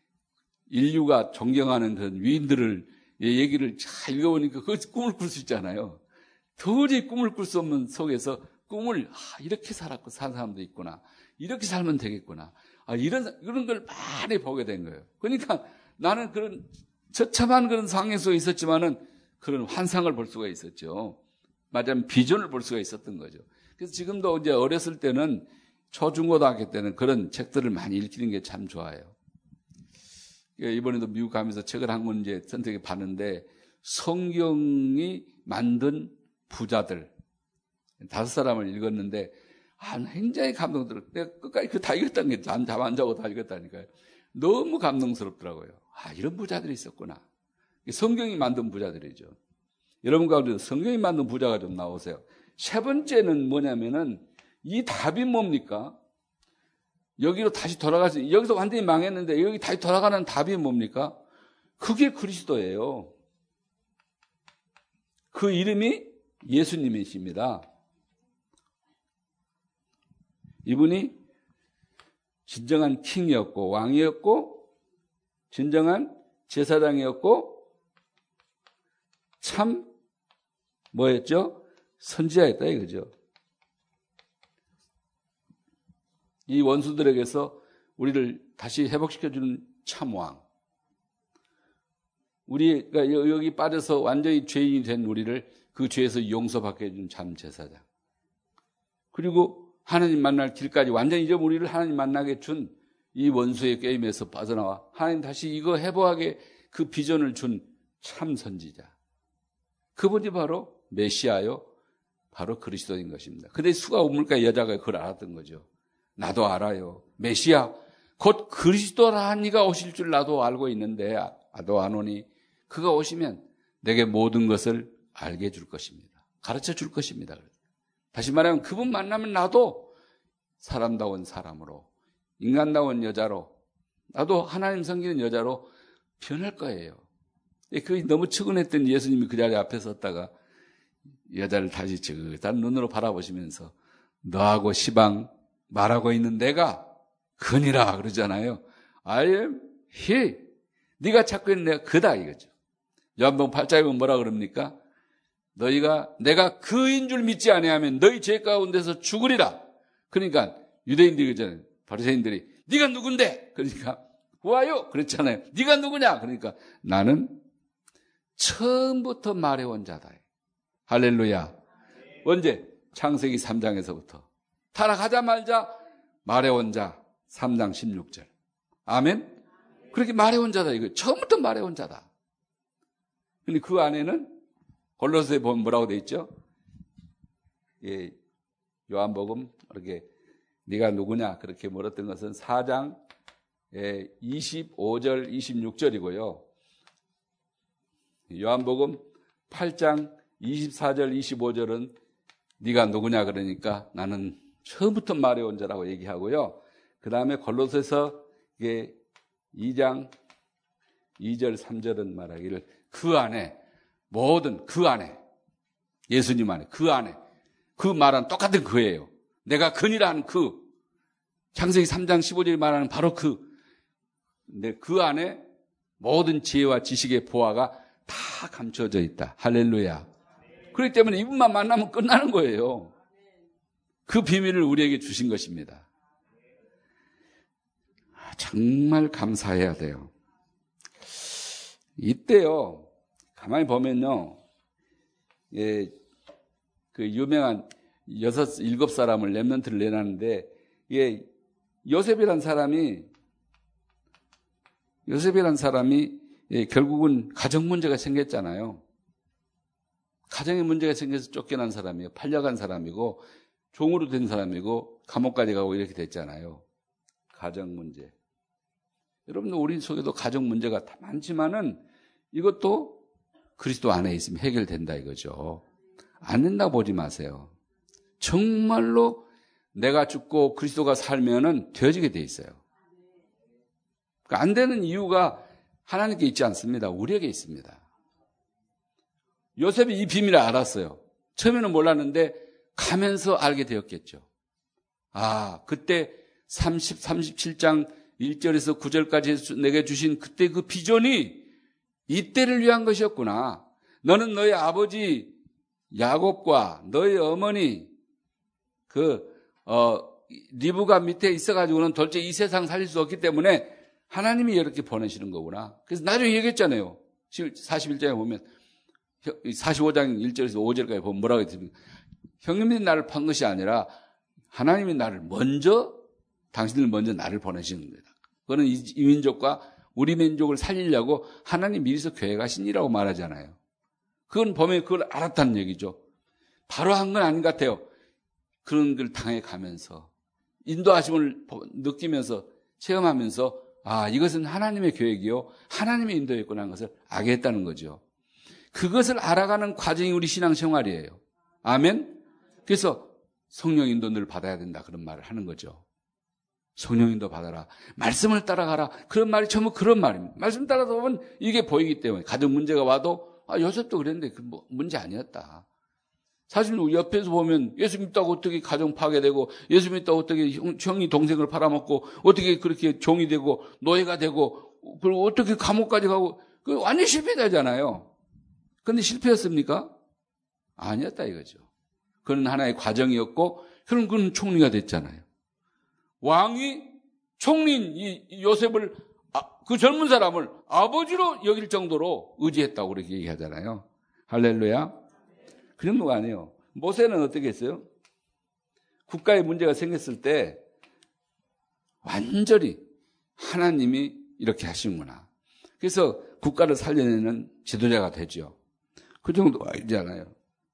인류가 존경하는 그런 위인들을 얘기를 잘 읽어보니까 그 꿈을 꿀 수 있잖아요. 도저히 꿈을 꿀 수 없는 속에서 꿈을 이렇게 살았고 산 사람도 있구나. 이렇게 살면 되겠구나. 이런 걸 많이 보게 된 거예요. 그러니까 나는 그런 처참한 그런 상황 속에 있었지만은 그런 환상을 볼 수가 있었죠. 맞아요. 비전을 볼 수가 있었던 거죠. 그래서 지금도 이제 어렸을 때는 초중고등학교 때는 그런 책들을 많이 읽히는 게 참 좋아요. 이번에도 미국 가면서 책을 한 권 이제 선택해 봤는데 성경이 만든 부자들 5사람을 읽었는데 굉장히 감동스럽고, 내가 끝까지 그 다 읽었다는 게 잠 안 자고 다 읽었다니까요. 너무 감동스럽더라고요. 이런 부자들이 있었구나. 성경이 만든 부자들이죠. 여러분 가운데 성경이 만든 부자가 좀 나오세요. 세 번째는 뭐냐면은, 이 답이 뭡니까? 여기로 다시 돌아가서, 여기서 완전히 망했는데 여기 다시 돌아가는 답이 뭡니까? 그게 그리스도예요. 그 이름이 예수님이십니다. 이분이 진정한 킹이었고 왕이었고 진정한 제사장이었고 참 뭐였죠? 선지자였다 이거죠. 이 원수들에게서 우리를 다시 회복시켜주는 참왕. 우리가 여기 빠져서 완전히 죄인이 된 우리를 그 죄에서 용서받게 해준 참 제사장. 그리고 하나님 만날 길까지 완전히 잊어버린 우리를 하나님 만나게 준 이 원수의 게임에서 빠져나와 하나님 다시 이거 회복하게 그 비전을 준 참 선지자. 그분이 바로 메시아요. 바로 그리스도인 것입니다. 근데 수가 우물가 여자가 그걸 알았던 거죠. 나도 알아요. 메시아 곧 그리스도라는 이가 오실 줄 나도 알고 있는데 나도 안 오니 그가 오시면 내게 모든 것을 알게 해줄 것입니다. 가르쳐 줄 것입니다. 다시 말하면 그분 만나면 나도 사람다운 사람으로 인간다운 여자로 나도 하나님 섬기는 여자로 변할 거예요. 그 너무 측은했던 예수님이 그 자리 앞에 섰다가 여자를 다시 지긋한 눈으로 바라보시면서 너하고 시방 말하고 있는 내가 그니라 그러잖아요. I am he. 네가 찾고 있는 내가 그다 이거죠. 요한복음 8장에 보면 뭐라 그럽니까? 너희가 내가 그인 줄 믿지 아니하면 너희 죄 가운데서 죽으리라. 그러니까 유대인들이 그러잖아요. 바리새인들이 네가 누군데? 그러니까 와요 그랬잖아요. 네가 누구냐? 그러니까 나는 처음부터 말해온 자다. 할렐루야. 언제? 창세기 3장에서부터 타락하자마자 말해온 자 3장 16절. 아멘. 그렇게 말해온 자다 이거. 처음부터 말해온 자다. 근데 그 안에는 골로새에 보면 뭐라고 돼 있죠? 예, 요한복음 이렇게 네가 누구냐 그렇게 물었던 것은 4장 25절 26절이고요. 요한복음 8장 24절 25절은 네가 누구냐 그러니까 나는 처음부터 말해온 자라고 얘기하고요. 그 다음에 골로새서 2장 2절 3절은 말하기를 그 안에 모든 그 안에 예수님 안에 그 안에 그 말은 똑같은 그예요. 내가 그니라는 그 창세기 3장 15절이 말하는 바로 그 안에 모든 지혜와 지식의 보화가 다 감춰져 있다. 할렐루야. 그렇기 때문에 이분만 만나면 끝나는 거예요. 그 비밀을 우리에게 주신 것입니다. 정말 감사해야 돼요. 이때요. 가만히 보면요. 예, 그 유명한 7사람을 렘넌트를 내놨는데 이게 요셉이란 사람이 결국은 가정 문제가 생겼잖아요. 가정에 문제가 생겨서 쫓겨난 사람이에요. 팔려간 사람이고 종으로 된 사람이고 감옥까지 가고 이렇게 됐잖아요. 가정 문제. 여러분들 우리 속에도 가정 문제가 다 많지만은 이것도 그리스도 안에 있으면 해결된다 이거죠. 안 된다고 보지 마세요. 정말로 내가 죽고 그리스도가 살면은 되어지게 돼 있어요. 그러니까 안 되는 이유가 하나님께 있지 않습니다. 우리에게 있습니다. 요셉이 이 비밀을 알았어요. 처음에는 몰랐는데 가면서 알게 되었겠죠. 그때 37장 1절에서 9절까지 내게 주신 그때 그 비전이 이때를 위한 것이었구나. 너는 너희 아버지 야곱과 너희 어머니 리브가 밑에 있어가지고는 도대체 이 세상 살릴 수 없기 때문에 하나님이 이렇게 보내시는 거구나. 그래서 나중에 얘기했잖아요. 41장에 보면 45장 1절에서 5절까지 보면 뭐라고 했습니까? 형님들이 나를 판 것이 아니라 하나님이 당신들 먼저 나를 보내시는 거다. 그거는 이 민족과 우리 민족을 살리려고 하나님 미리서 계획하신 이라고 말하잖아요. 그건 보면 그걸 알았다는 얘기죠. 바로 한 건 아닌 것 같아요. 그런 걸 당해가면서 인도하심을 느끼면서 체험하면서 이것은 하나님의 계획이요 하나님의 인도였구나 하는 것을 알게 했다는 거죠. 그것을 알아가는 과정이 우리 신앙생활이에요. 아멘? 그래서 성령 인도 늘 받아야 된다 그런 말을 하는 거죠. 성령 인도 받아라. 말씀을 따라가라. 그런 말이 전부 그런 말입니다. 말씀 따라서 보면 이게 보이기 때문에 가정 문제가 와도 요셉도 그랬는데 문제 아니었다. 사실 옆에서 보면 예수 믿다고 어떻게 가정 파괴되고 예수 믿다고 어떻게 형이 동생을 팔아먹고 어떻게 그렇게 종이 되고 노예가 되고 그리고 어떻게 감옥까지 가고 완전히 실패되잖아요. 그런데 실패였습니까? 아니었다 이거죠. 그건 하나의 과정이었고 그럼 그는 총리가 됐잖아요. 왕이 총리인 이 요셉을 그 젊은 사람을 아버지로 여길 정도로 의지했다고 그렇게 얘기하잖아요. 할렐루야. 그 정도가 아니에요. 모세는 어떻게 했어요? 국가에 문제가 생겼을 때 완전히 하나님이 이렇게 하시는구나. 그래서 국가를 살려내는 지도자가 되죠. 그 정도가 아니잖아요.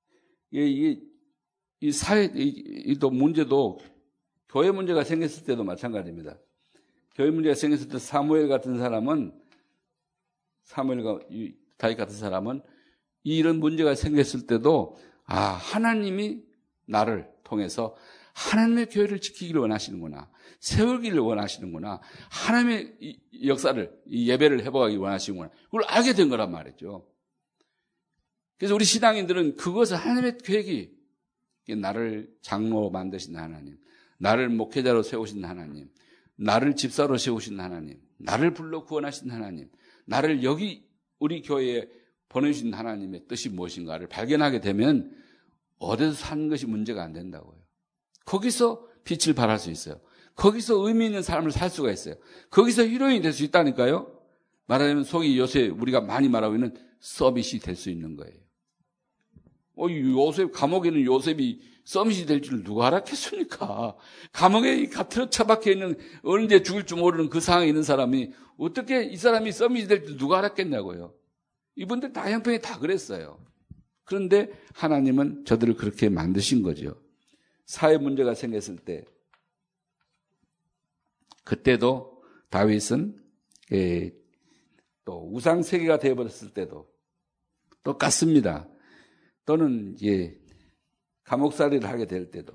이 사회, 또 문제도 교회 문제가 생겼을 때도 마찬가지입니다. 교회 문제가 생겼을 때 사무엘 같은 사람은 사무엘과 다윗 같은 사람은 이런 문제가 생겼을 때도 하나님이 나를 통해서 하나님의 교회를 지키기를 원하시는구나. 세우기를 원하시는구나. 하나님의 역사를 예배를 해보기 원하시는구나. 그걸 알게 된 거란 말이죠. 그래서 우리 신앙인들은 그것을 하나님의 계획이 나를 장로로 만드신 하나님, 나를 목회자로 세우신 하나님, 나를 집사로 세우신 하나님, 나를 불러 구원하신 하나님, 나를 여기 우리 교회에 보내주신 하나님의 뜻이 무엇인가를 발견하게 되면 어디서 사는 것이 문제가 안 된다고요. 거기서 빛을 발할 수 있어요. 거기서 의미 있는 삶을 살 수가 있어요. 거기서 히로인이 될 수 있다니까요. 말하자면 속이 요새 우리가 많이 말하고 있는 서밋이 될 수 있는 거예요. 요셉, 감옥에는 요셉이 서밋이 될 줄 누가 알았겠습니까? 감옥에 갇혀 처박혀 있는 언제 죽을 줄 모르는 그 상황에 있는 사람이 어떻게 이 사람이 서밋이 될 줄 누가 알았겠냐고요. 이분들 다 형편이 다 그랬어요. 그런데 하나님은 저들을 그렇게 만드신 거죠. 사회 문제가 생겼을 때 그때도 다윗은 또 우상 세계가 되어버렸을 때도 똑같습니다. 또는 감옥살이를 하게 될 때도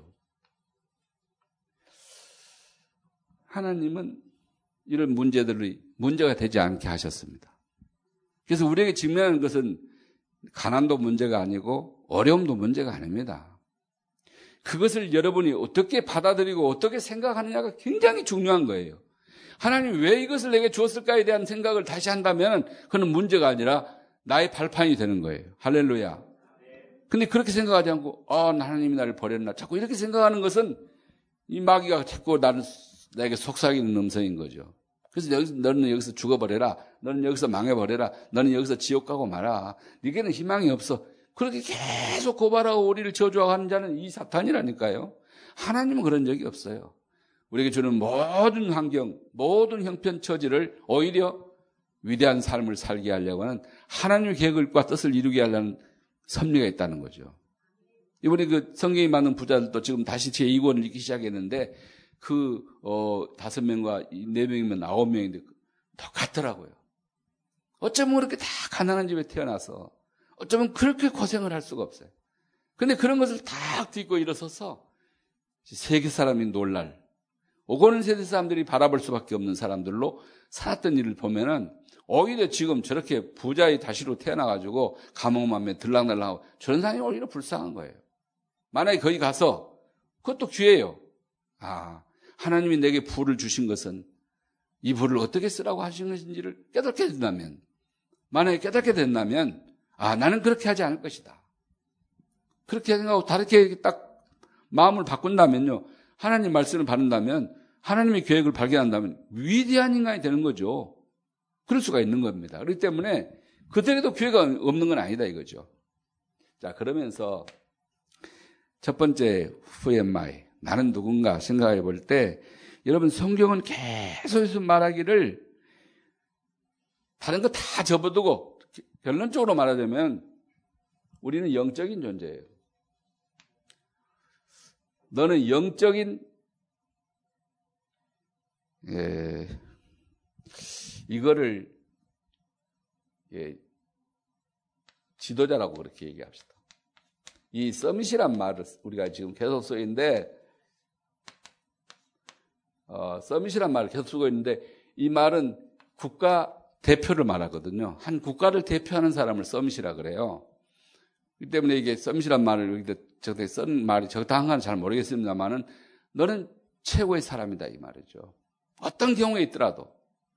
하나님은 이런 문제들이 문제가 되지 않게 하셨습니다. 그래서 우리에게 직면하는 것은 가난도 문제가 아니고 어려움도 문제가 아닙니다. 그것을 여러분이 어떻게 받아들이고 어떻게 생각하느냐가 굉장히 중요한 거예요. 하나님이 왜 이것을 내게 주었을까에 대한 생각을 다시 한다면 그건 문제가 아니라 나의 발판이 되는 거예요. 할렐루야. 근데 그렇게 생각하지 않고 하나님이 나를 버렸나 자꾸 이렇게 생각하는 것은 이 마귀가 자꾸 나에게 속삭이는 음성인 거죠. 그래서 너는 여기서 죽어버려라. 너는 여기서 망해버려라. 너는 여기서 지옥 가고 말아. 네게는 희망이 없어. 그렇게 계속 고발하고 우리를 저주하고 하는 자는 이 사탄이라니까요. 하나님은 그런 적이 없어요. 우리에게 주는 모든 환경, 모든 형편 처지를 오히려 위대한 삶을 살게 하려고 하는 하나님의 계획과 뜻을 이루게 하려는 섭리가 있다는 거죠. 이번에 성경이 많은 부자들도 지금 다시 제2권을 읽기 시작했는데 5명과 4명이면 9명인데 똑같더라고요. 어쩌면 그렇게 다 가난한 집에 태어나서 어쩌면 그렇게 고생을 할 수가 없어요. 근데 그런 것을 다 딛고 일어서서 세계 사람이 놀랄 오고는 세대 사람들이 바라볼 수밖에 없는 사람들로 살았던 일을 보면은 오히려 지금 저렇게 부자의 다시로 태어나가지고 감옥만에 들락날락하고 저런 사람이 오히려 불쌍한 거예요. 만약에 거기 가서 그것도 기회예요. 하나님이 내게 부를 주신 것은 이 부를 어떻게 쓰라고 하신 것인지를 깨닫게 된다면 만약에 깨닫게 된다면 나는 그렇게 하지 않을 것이다. 그렇게 생각하고 다르게 딱 마음을 바꾼다면요. 하나님 말씀을 받는다면 하나님의 계획을 발견한다면 위대한 인간이 되는 거죠. 그럴 수가 있는 겁니다. 그렇기 때문에 그들에도 기회가 없는 건 아니다 이거죠. 자, 그러면서 첫 번째 Who am I? 나는 누군가 생각해 볼 때 여러분 성경은 계속해서 말하기를 다른 거 다 접어두고 결론적으로 말하자면 우리는 영적인 존재예요. 너는 영적인 이거를 지도자라고 그렇게 얘기합시다. 이 서밋이란 말을 우리가 지금 계속 쓰고 있는데 서밋이란 말을 계속 쓰고 있는데 이 말은 국가 대표를 말하거든요. 한 국가를 대표하는 사람을 서밋이라 그래요. 그렇기 때문에 이게 서밋이란 말을 적당히 쓴 말이 적당한가는 잘 모르겠습니다만은 너는 최고의 사람이다 이 말이죠. 어떤 경우에 있더라도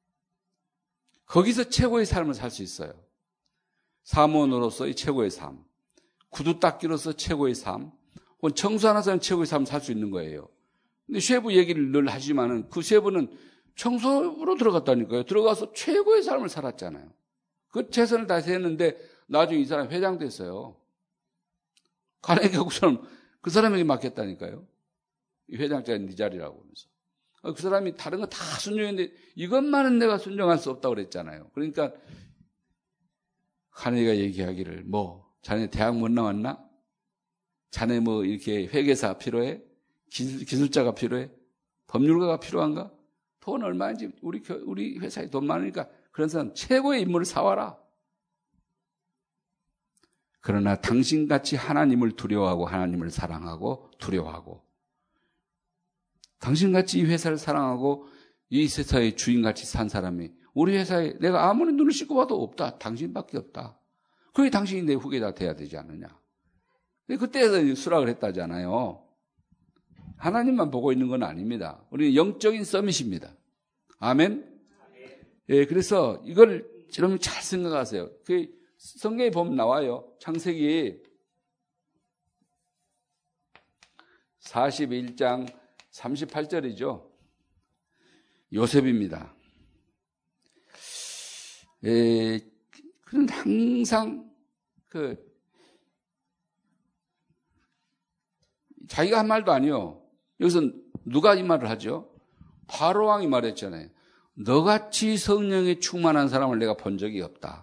거기서 최고의 삶을 살 수 있어요. 사모노로서의 최고의 삶, 구두 닦기로서 최고의 삶, 혹은 청소하는 사람 최고의 삶을 살 수 있는 거예요. 근데 셰프 얘기를 늘 하지만은 그 셰프는 청소로 들어갔다니까요. 들어가서 최고의 삶을 살았잖아요. 그 최선을 다해서 했는데 나중에 이 사람이 회장 됐어요. 가나게 그 사람, 그 사람에게 맡겼다니까요. 이 회장자가 네 자리라고 하면서. 그 사람이 다른 거 다 순종했는데 이것만은 내가 순종할 수 없다고 그랬잖아요. 그러니까 가나이가 얘기하기를 자네 대학 못 나왔나? 자네 이렇게 회계사 필요해? 기술자가 필요해? 법률가가 필요한가? 돈 얼마인지 우리 회사에 돈 많으니까 그런 사람 최고의 인물을 사와라. 그러나 당신같이 하나님을 두려워하고 하나님을 사랑하고 두려워하고 당신같이 이 회사를 사랑하고 이 회사의 주인같이 산 사람이 우리 회사에 내가 아무리 눈을 씻고 봐도 없다. 당신밖에 없다. 그게 당신이 내 후계자 돼야 되지 않느냐. 그때에서 수락을 했다잖아요. 하나님만 보고 있는 건 아닙니다. 우리는 영적인 서밋입니다. 아멘? 예, 그래서 이걸 여러분 잘 생각하세요. 그 성경에 보면 나와요. 창세기 41장 38절이죠. 요셉입니다. 그는 항상 자기가 한 말도 아니요. 여기서 누가 이 말을 하죠? 바로왕이 말했잖아요. 너같이 성령에 충만한 사람을 내가 본 적이 없다.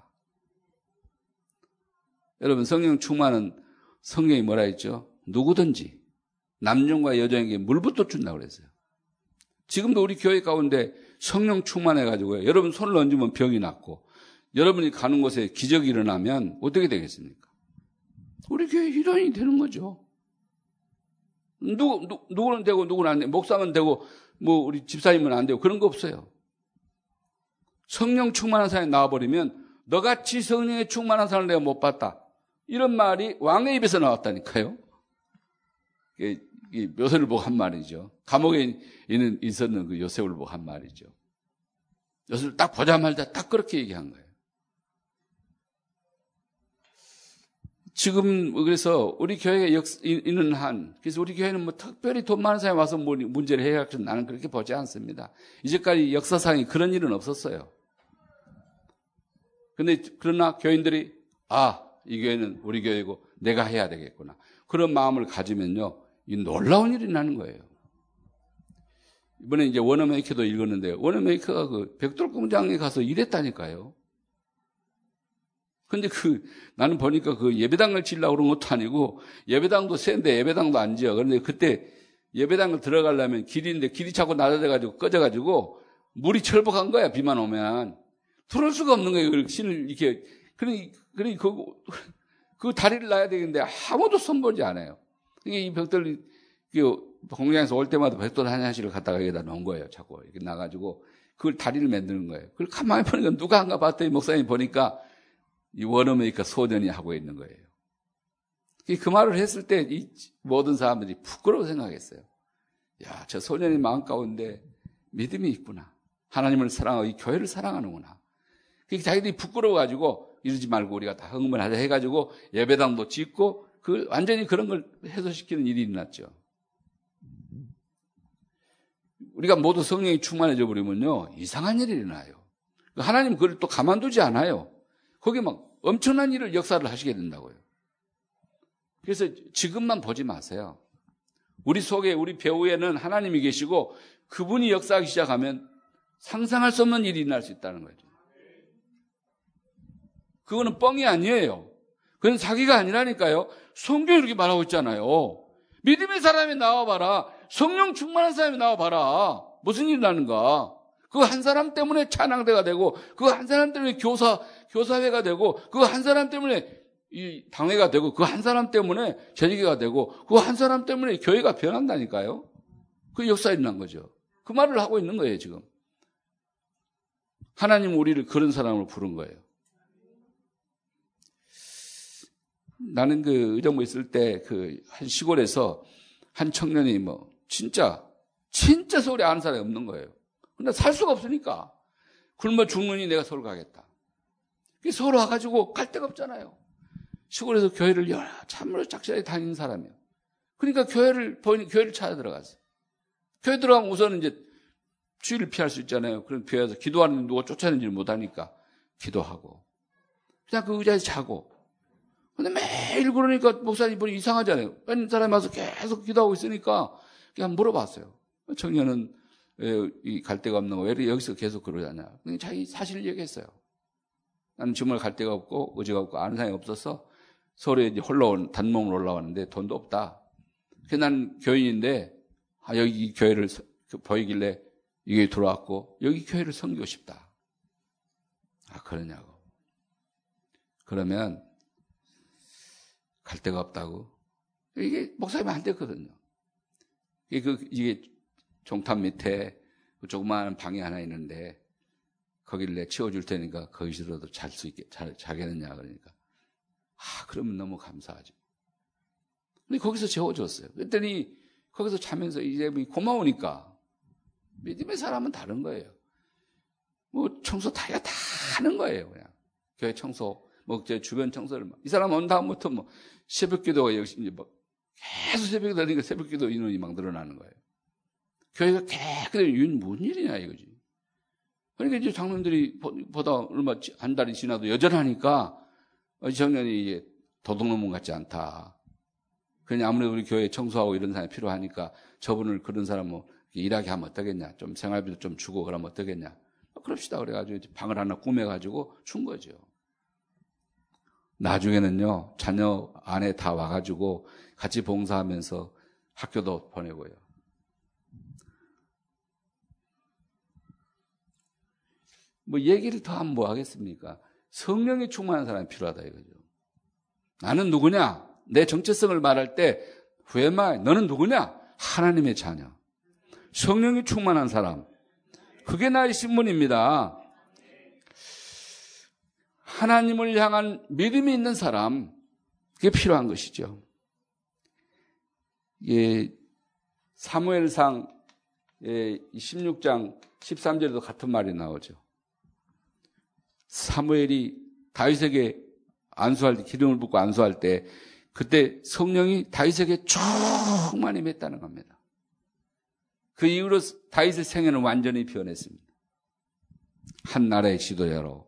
여러분 성령 충만은 성경이 뭐라 했죠? 누구든지 남녀와 여자에게 물부터 준다고 그랬어요. 지금도 우리 교회 가운데 성령 충만해가지고요. 여러분 손을 얹으면 병이 낫고 여러분이 가는 곳에 기적이 일어나면 어떻게 되겠습니까? 우리 교회 일원이 되는 거죠. 누구는 되고 누구는 안 되고 목사는 되고 우리 집사님은 안 되고 그런 거 없어요. 성령 충만한 사람이 나와버리면 너같이 성령에 충만한 사람을 내가 못 봤다. 이런 말이 왕의 입에서 나왔다니까요. 요셉을 보고 한 말이죠. 감옥에 있었는 그 요셉을 보고 한 말이죠. 요셉을 딱 보자마자 딱 그렇게 얘기한 거예요. 지금 그래서 우리 교회가 있는 한, 그래서 우리 교회는 특별히 돈 많은 사람이 와서 문제를 해결할 나는 그렇게 보지 않습니다. 이제까지 역사상에 그런 일은 없었어요. 그러나 교인들이 이 교회는 우리 교회고 내가 해야 되겠구나. 그런 마음을 가지면요, 이 놀라운 일이 나는 거예요. 이번에 이제 워너메이커도 읽었는데 워너메이커가 그 벽돌 공장에 가서 일했다니까요. 근데 나는 보니까 그 예배당을 지으려고 그런 것도 아니고 예배당도 센데 예배당도 안 지어. 그런데 그때 예배당을 들어가려면 길인데 길이 자꾸 낮아져가지고 꺼져가지고 물이 철복한 거야. 비만 오면 들어올 수가 없는 거예요. 신을 이렇게 그러니 그 다리를 놔야 되겠는데 아무도 손보지 않아요. 이 벽돌 공장에서 올 때마다 벽돌 하나씩을 갖다가 여기다 놓은 거예요. 자꾸 이렇게 나가지고 그걸 다리를 만드는 거예요. 그걸 가만히 보니까 누가 한가 봤더니 목사님 보니까 이 워너메이커 소년이 하고 있는 거예요. 그 말을 했을 때 이 모든 사람들이 부끄러워 생각했어요. 야, 저 소년의 마음 가운데 믿음이 있구나. 하나님을 사랑하고 이 교회를 사랑하는구나. 자기들이 부끄러워가지고 이러지 말고 우리가 다 흥분하자 해가지고 예배당도 짓고 완전히 그런 걸 해소시키는 일이 일어났죠. 우리가 모두 성령이 충만해져 버리면요 이상한 일이 일어나요. 하나님 그걸 또 가만두지 않아요. 거기 막 엄청난 일을 역사를 하시게 된다고요. 그래서 지금만 보지 마세요. 우리 속에 우리 배후에는 하나님이 계시고 그분이 역사하기 시작하면 상상할 수 없는 일이 일어날 수 있다는 거죠. 그거는 뻥이 아니에요. 그건 사기가 아니라니까요. 성경이 이렇게 말하고 있잖아요. 믿음의 사람이 나와봐라. 성령 충만한 사람이 나와봐라. 무슨 일이 나는가? 그 한 사람 때문에 찬양대가 되고, 그 한 사람 때문에 교사회가 되고, 그 한 사람 때문에 이 당회가 되고, 그 한 사람 때문에 전기가 되고, 그 한 사람 때문에 교회가 변한다니까요. 그 역사 일어난 거죠. 그 말을 하고 있는 거예요, 지금. 하나님 우리를 그런 사람으로 부른 거예요. 나는 그 의정부 있을 때 그 한 시골에서 한 청년이 진짜 서울에 아는 사람이 없는 거예요. 근데 살 수가 없으니까 굶어 죽느니 내가 서울 가겠다. 서울 와가지고 갈 데가 없잖아요. 시골에서 교회를 참으로 착실하게 다니는 사람이에요. 그러니까 교회를 찾아 들어갔어요. 교회 들어가면 우선은 이제 주의를 피할 수 있잖아요. 그럼 교회에서 기도하는데 누가 쫓아내지를 못하니까 기도하고 그냥 그 의자에서 자고. 근데 매일 그러니까 목사님 보니 이상하잖아요. 뺀 사람이 와서 계속 기도하고 있으니까 그냥 물어봤어요. 청년은 왜 갈 데가 없는 거 왜 여기서 계속 그러잖냐. 자기 사실을 얘기했어요. 나는 정말 갈 데가 없고 의지가 없고 아는 사람이 없어서 서울에 이제 홀로 단몸으로 올라왔는데 돈도 없다. 그래서 난 교인인데 여기 이 교회를 보이길래 이게 들어왔고 여기 교회를 섬기고 싶다. 그러냐고. 그러면 갈 데가 없다고. 이게 목사님은 안 됐거든요. 이게 종탑 밑에 조그마한 방이 하나 있는데 거기를 내 치워줄 테니까 거기서라도 잘 수 있게 자겠느냐 그러니까 그러면 너무 감사하죠. 근데 거기서 재워줬어요. 그랬더니 거기서 자면서 이제 고마우니까 믿음의 사람은 다른 거예요. 청소 다 하는 거예요. 그냥 교회 청소, 제 주변 청소를 이 사람 온 다음부터 새벽기도가 역시 이제 계속 새벽기도 하니까 새벽기도 인원이 막 늘어나는 거예요. 교회가 깨끗해. 이건 뭔 일이냐 이거지. 그러니까 이제 장로님들이 보다 얼마 한 달이 지나도 여전하니까 이 청년이 이제 도둑놈 같지 않다. 그냥 아무래도 우리 교회 청소하고 이런 사람이 필요하니까 저분을 그런 사람 일하게 하면 어떠겠냐. 좀 생활비도 좀 주고 그러면 어떠겠냐. 그럽시다. 그래가지고 방을 하나 꾸며가지고 준 거죠. 나중에는요, 자녀 아내 다 와가지고 같이 봉사하면서 학교도 보내고요. 얘기를 더 하면 뭐 하겠습니까? 성령이 충만한 사람이 필요하다 이거죠. 나는 누구냐? 내 정체성을 말할 때 후에마 너는 누구냐? 하나님의 자녀. 성령이 충만한 사람. 그게 나의 신분입니다. 하나님을 향한 믿음이 있는 사람. 그게 필요한 것이죠. 사무엘상 16장 13절에도 같은 말이 나오죠. 사무엘이 다윗에게 안수할 때, 기름을 붓고 안수할 때 그때 성령이 다윗에게 충만히 맺다는 겁니다. 그 이후로 다윗의 생애는 완전히 변했습니다. 한 나라의 지도자로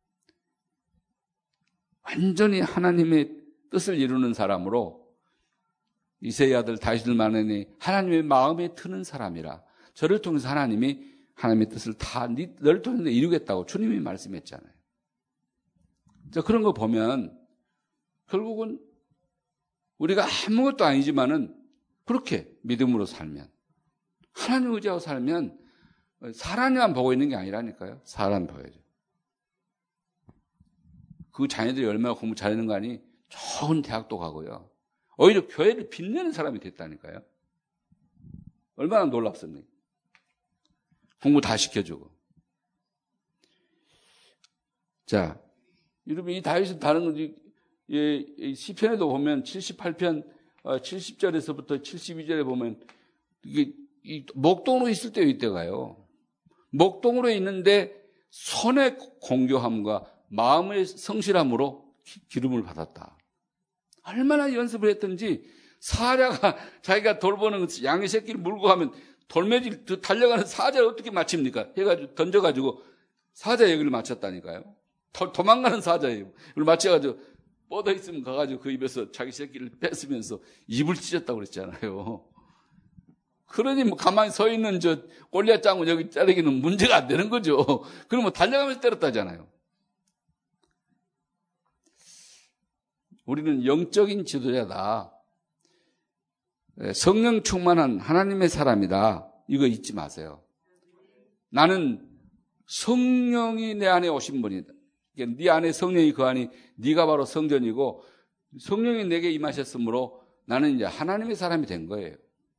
완전히 하나님의 뜻을 이루는 사람으로 이새의 아들 다윗을 말하니 하나님의 마음에 드는 사람이라. 저를 통해서 하나님이 하나님의 뜻을 다 너를 통해서 이루겠다고 주님이 말씀했잖아요. 그런 거 보면 결국은 우리가 아무것도 아니지만은 그렇게 믿음으로 살면 하나님 의지하고 살면 사람만 보고 있는 게 아니라니까요. 사람 보여야죠. 그 자녀들이 얼마나 공부 잘하는 거 아니 좋은 대학도 가고요. 오히려 교회를 빛내는 사람이 됐다니까요. 얼마나 놀랍습니까? 공부 다 시켜주고. 자, 여러분 이 다윗은 다른 거지. 시편에도 보면 78편 70절에서부터 72절에 보면 이게 목동으로 있을 때 이때가요. 목동으로 있는데 손의 공교함과 마음의 성실함으로 기름을 받았다. 얼마나 연습을 했던지 사자가 자기가 돌보는 양의 새끼를 물고 가면 돌매질 달려가는 사자를 어떻게 맞춥니까? 해가지고 던져가지고 사자 여기를 맞췄다니까요. 도망가는 사자예요. 이걸 맞춰가지고 뻗어 있으면 가가지고 그 입에서 자기 새끼를 뺏으면서 입을 찢었다고 그랬잖아요. 그러니 가만히 서 있는 저 골리앗 장군 여기 자르기는 문제가 안 되는 거죠. 그러면 달려가면서 때렸다잖아요. 우리는 영적인 지도자다. 성령 충만한 하나님의 사람이다. 이거 잊지 마세요. 나는 성령이 내 안에 오신 분이다. 네 안에 성령이 거하니 네가 바로 성전이고 성령이 내게 임하셨으므로 나는 이제 하나님의 사람이 된 거예요.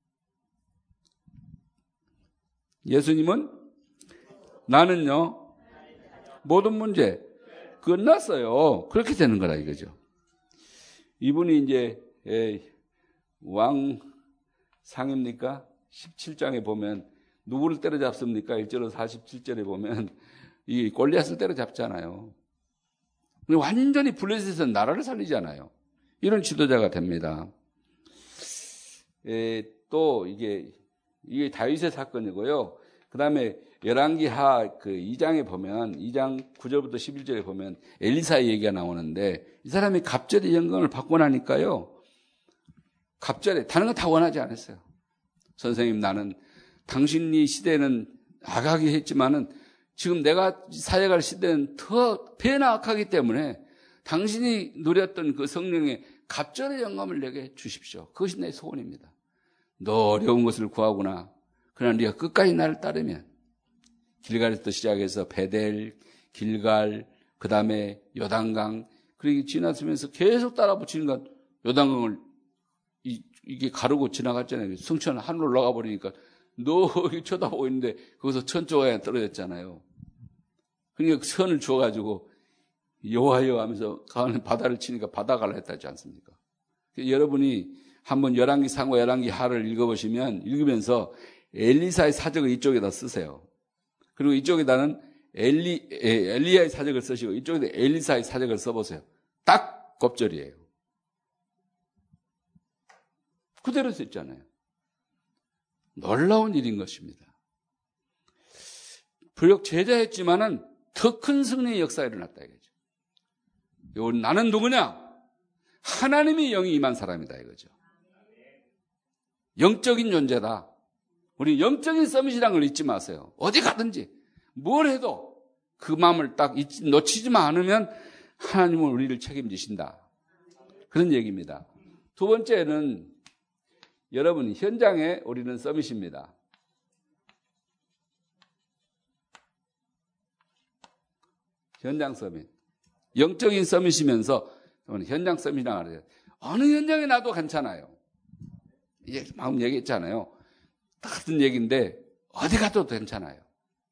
예수님은 나는요 모든 문제 끝났어요. 그렇게 되는 거라 이거죠. 이분이 이제 왕상입니까? 17장에 보면 누구를 때려잡습니까? 1절로 47절에 보면 이 골리앗을 때려잡잖아요. 완전히 블레셋에서 나라를 살리잖아요. 이런 지도자가 됩니다. 또 이게 다윗의 사건이고요. 그 다음에 열왕기하 그 2장에 보면 2장 9절부터 11절에 보면 엘리사의 얘기가 나오는데 이 사람이 갑절의 영광을 받고 나니까요. 갑절에 다른 거 다 원하지 않았어요. 선생님 나는 당신이 시대는 악하게 했지만은 지금 내가 사역할 시대는 더 배나 악하기 때문에 당신이 누렸던 그 성령의 갑절의 영감을 내게 주십시오. 그것이 내 소원입니다. 너 어려운 것을 구하구나. 그러나 네가 끝까지 나를 따르면 길갈에서 시작해서 베델, 길갈, 그 다음에 요단강 그리고 지나서면서 계속 따라붙이니까 요단강을 이게 가르고 지나갔잖아요. 성천 하늘로 올라가 버리니까 너 쳐다보고 있는데 거기서 천조가 떨어졌잖아요. 그러니까 선을 주어가지고 여호와여 하면서 가는 바다를 치니까 바다 갈라 했다지 않습니까? 여러분이 한번 열왕기 상과 열왕기 하를 읽으면서 엘리사의 사적을 이쪽에다 쓰세요. 그리고 이쪽에다는 엘리야의 사적을 쓰시고 이쪽에다 엘리사의 사적을 써보세요. 딱 곱절이에요. 그대로 써 있잖아요. 놀라운 일인 것입니다. 비록 제자였지만은 더 큰 승리의 역사가 일어났다 이거죠. 나는 누구냐? 하나님의 영이 임한 사람이다 이거죠. 영적인 존재다. 우리 영적인 서밋이라는 걸 잊지 마세요. 어디 가든지 뭘 해도 그 마음을 딱 놓치지만 않으면 하나님은 우리를 책임지신다. 그런 얘기입니다. 두 번째는 여러분 현장에 우리는 서밋입니다. 현장 서밋. 영적인 서밋이면서 현장 서밋이라고 하래요. 어느 현장에 놔도 괜찮아요. 이게 방금 얘기했잖아요. 같은 얘기인데 어디 가도 괜찮아요.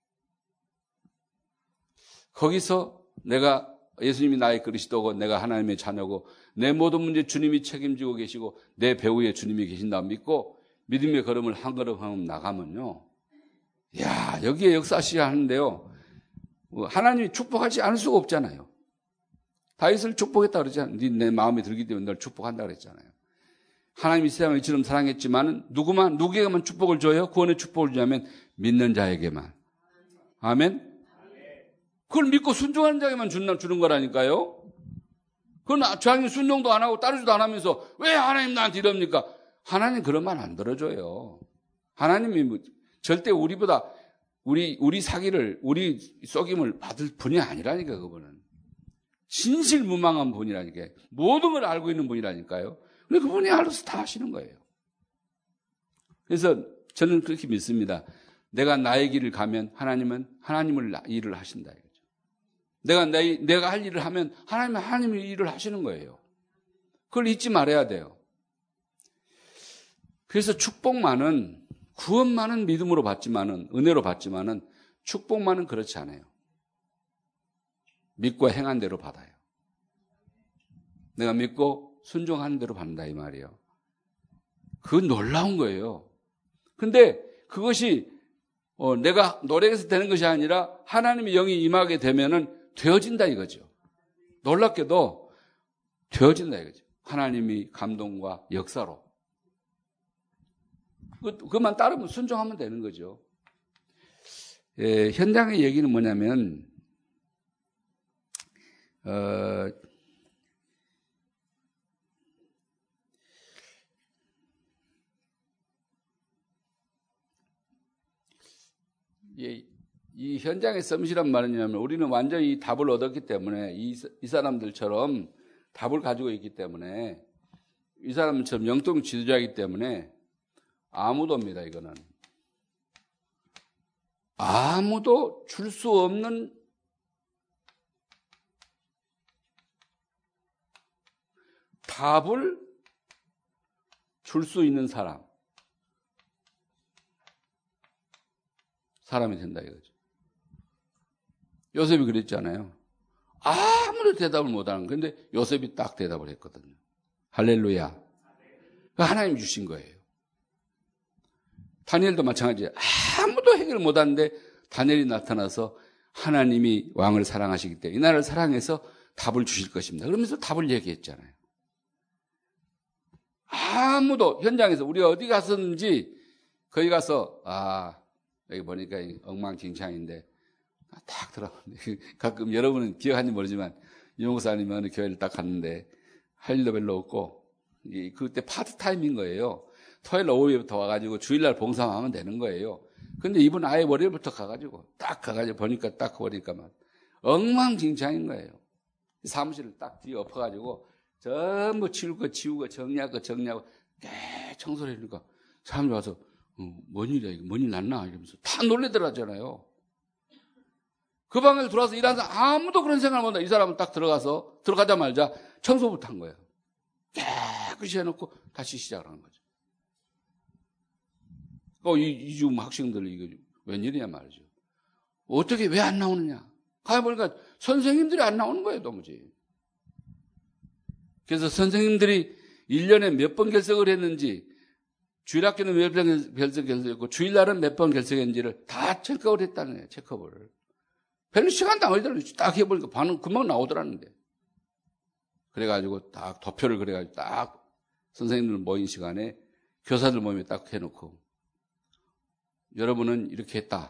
거기서 내가 예수님이 나의 그리스도고 내가 하나님의 자녀고 내 모든 문제 주님이 책임지고 계시고 내 배후에 주님이 계신다 믿고 믿음의 걸음을 한 걸음 한 걸음 나가면요. 야 여기에 역사하셔야 하는데요. 하나님이 축복하지 않을 수가 없잖아요. 다윗을 축복했다 그러잖아요. 내 마음에 들기 때문에 널 축복한다 그랬잖아요. 하나님이 세상을 이처럼 사랑했지만 누구에게만 축복을 줘요? 구원의 축복을 주냐면 믿는 자에게만. 아멘? 그걸 믿고 순종하는 자에게만 주는 거라니까요. 그건 자기 순종도 안 하고 따르지도 안 하면서 왜 하나님 나한테 이럽니까? 하나님 그런 말 안 들어줘요. 하나님이 절대 우리보다 우리 사기를 우리 속임을 받을 분이 아니라니까 그분은. 진실무망한 분이라니까. 모든 걸 알고 있는 분이라니까요. 근데 그분이 알아서 다 하시는 거예요. 그래서 저는 그렇게 믿습니다. 내가 나의 길을 가면 하나님은 하나님을 일을 하신다 이거죠. 내가 할 일을 하면 하나님이 일을 하시는 거예요. 그걸 잊지 말아야 돼요. 그래서 축복만은 구원만은 믿음으로 받지만은 은혜로 받지만은 축복만은 그렇지 않아요. 믿고 행한 대로 받아요. 내가 믿고 순종하는 대로 받는다 이 말이에요. 그건 놀라운 거예요. 근데 그것이 내가 노력해서 되는 것이 아니라 하나님의 영이 임하게 되면은 되어진다 이거죠. 놀랍게도 되어진다 이거죠. 하나님이 감동과 역사로. 그것만 따르면 순종하면 되는 거죠. 현장의 얘기는 뭐냐면 이 현장의 서밋이란 말은 뭐냐면 우리는 완전히 답을 얻었기 때문에 이 사람들처럼 답을 가지고 있기 때문에 이 사람처럼 영적 지도자이기 때문에 아무도입니다, 이거는. 아무도 줄 수 없는 답을 줄 수 있는 사람이 된다 이거죠. 요셉이 그랬잖아요. 아무도 대답을 못하는 건데 요셉이 딱 대답을 했거든요. 할렐루야. 하나님이 주신 거예요. 다니엘도 마찬가지예요. 아무도 해결을 못하는데 다니엘이 나타나서 하나님이 왕을 사랑하시기 때문에 이 나라를 사랑해서 답을 주실 것입니다. 그러면서 답을 얘기했잖아요. 아무도 현장에서 우리가 어디 갔었는지 거기 가서 여기 보니까 엉망진창인데 딱 들어갔는데 가끔 여러분은 기억하는지 모르지만 이용사님이 어느 교회를 딱 갔는데 할 일도 별로 없고 그때 파트타임인 거예요. 토요일 오후부터 와가지고 주일날 봉사만 하면 되는 거예요. 근데 이분 아예 월요일부터 가가지고 보니까 엉망진창인 거예요. 사무실을 딱 뒤에 엎어가지고 전부 치울 거 치우고 정리하고 청소를 해니까 사람들이 와서 뭔 일이야 이거 뭔 일 났나 이러면서 다 놀래더라잖아요. 그 방에서 들어와서 일하는 사람 아무도 그런 생각을 못한다. 이 사람은 딱 들어가자마자 청소부터 한 거예요. 깨끗이 해놓고 다시 시작을 하는 거죠. 이중 학생들 이거 웬일이냐 말이죠. 어떻게 왜 안 나오느냐. 가보니까 선생님들이 안 나오는 거예요 도무지. 그래서 선생님들이 1년에 몇 번 결석을 했는지 주일학교는 몇 번 결석했고 주일날은 몇 번 결석했는지를 다 체크업을 했다는 거예요. 체크업을. 별로 시간도 안 걸리더라고요. 딱 해보니까 반응 금방 나오더라는데. 그래가지고 딱 도표를 그래가지고 딱 선생님들 모인 시간에 교사들 모임에 딱 해놓고 여러분은 이렇게 했다.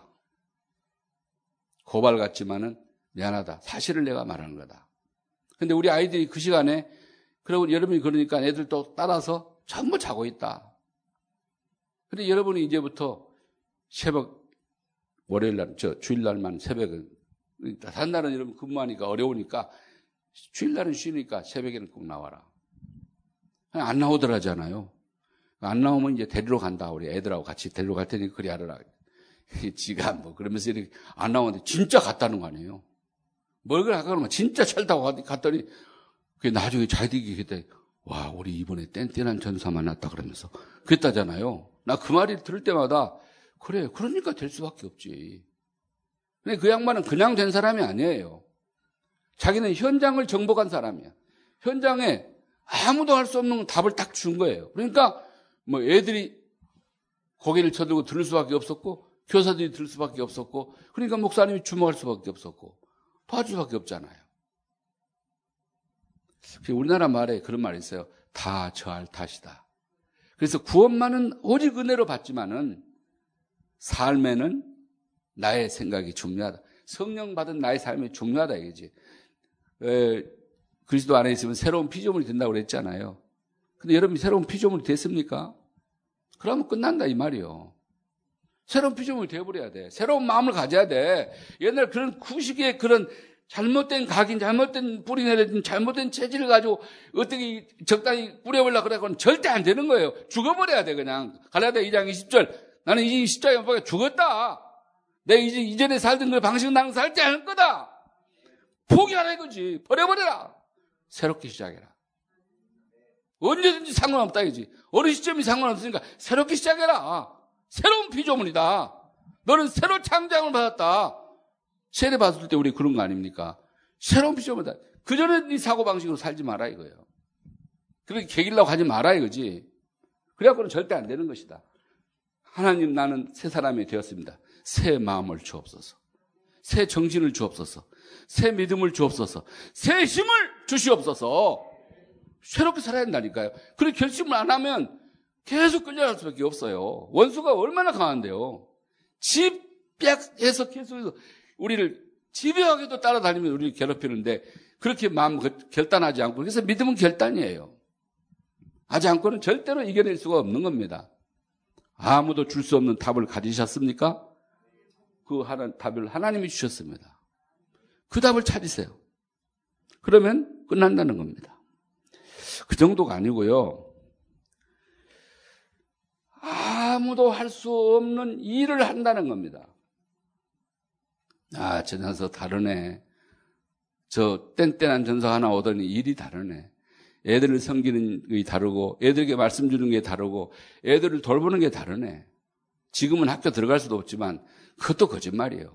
고발 같지만은 미안하다. 사실을 내가 말하는 거다. 근데 우리 아이들이 그 시간에 그리고 여러분이 그러니까 애들도 따라서 전부 자고 있다. 근데 여러분이 이제부터 새벽 월요일날 주일날만 새벽에 다른 날은 여러분 근무하니까 어려우니까 주일날은 쉬니까 새벽에는 꼭 나와라. 안 나오더라잖아요. 안 나오면 이제 데리러 간다. 우리 애들하고 같이 데리러 갈 테니까 그리 하라. 지가 뭐 그러면서 이렇게 안 나오는데 진짜 갔다는 거 아니에요. 뭘 그래 그러면 진짜 잘 타고 갔더니 그게 나중에 자기들이 그때 와 우리 이번에 뗀뗀한 전사 만났다 그러면서 그랬다잖아요. 나 그 말이 들을 때마다 그래 그러니까 될 수밖에 없지. 근데 그 양반은 그냥 된 사람이 아니에요. 자기는 현장을 정복한 사람이야. 현장에 아무도 할 수 없는 답을 딱 준 거예요. 그러니까 뭐 애들이 고개를 쳐들고 들을 수밖에 없었고 교사들이 들을 수밖에 없었고 그러니까 목사님이 주목할 수밖에 없었고 도와줄 수밖에 없잖아요. 우리나라 말에 그런 말이 있어요. 다 저할 탓이다. 그래서 구원만은 오직 은혜로 받지만은 삶에는 나의 생각이 중요하다. 성령 받은 나의 삶이 중요하다 이거지. 그리스도 안에 있으면 새로운 피조물이 된다고 그랬잖아요. 근데 여러분이 새로운 피조물이 됐습니까? 그러면 끝난다 이 말이요. 새로운 피조물이 되어버려야 돼. 새로운 마음을 가져야 돼. 옛날 그런 구식의 그런 잘못된 각인, 잘못된 뿌리 내린 잘못된 체질을 가지고 어떻게 적당히 뿌려보려고 그래서는 절대 안 되는 거예요. 죽어버려야 돼 그냥. 갈라디아 2장 20절. 나는 이제 20장에 보니까 죽었다. 내가 이제 이전에 살던 그 방식은 나는 살지 않을 거다. 포기하라 이거지. 버려버려라. 새롭게 시작해라. 언제든지 상관없다 이거지. 어느 시점이 상관없으니까 새롭게 시작해라. 새로운 피조물이다. 너는 새로 창작을 받았다. 세례 받을 때 우리 그런 거 아닙니까? 새로운 피조물이다. 그전에 네 사고방식으로 살지 마라 이거예요. 그렇게 개기려고 하지 마라 이거지. 그래갖고는 절대 안 되는 것이다. 하나님 나는 새 사람이 되었습니다. 새 마음을 주옵소서. 새 정신을 주옵소서. 새 믿음을 주옵소서. 새 힘을 주시옵소서. 새롭게 살아야 된다니까요. 그렇게 결심을 안 하면 계속 끌려갈 수밖에 없어요. 원수가 얼마나 강한데요. 집약해서 계속해서 우리를 집요하게도 따라다니면 우리를 괴롭히는데 그렇게 마음 결단하지 않고 그래서 믿음은 결단이에요. 하지 않고는 절대로 이겨낼 수가 없는 겁니다. 아무도 줄 수 없는 답을 가지셨습니까? 그 답을 하나님이 주셨습니다. 그 답을 찾으세요. 그러면 끝난다는 겁니다. 그 정도가 아니고요. 아무도 할 수 없는 일을 한다는 겁니다. 아, 저 녀석 다르네. 저 땡땡한 전사 하나 오더니 일이 다르네. 애들을 섬기는 게 다르고, 애들에게 말씀 주는 게 다르고, 애들을 돌보는 게 다르네. 지금은 학교 들어갈 수도 없지만 그것도 거짓말이에요.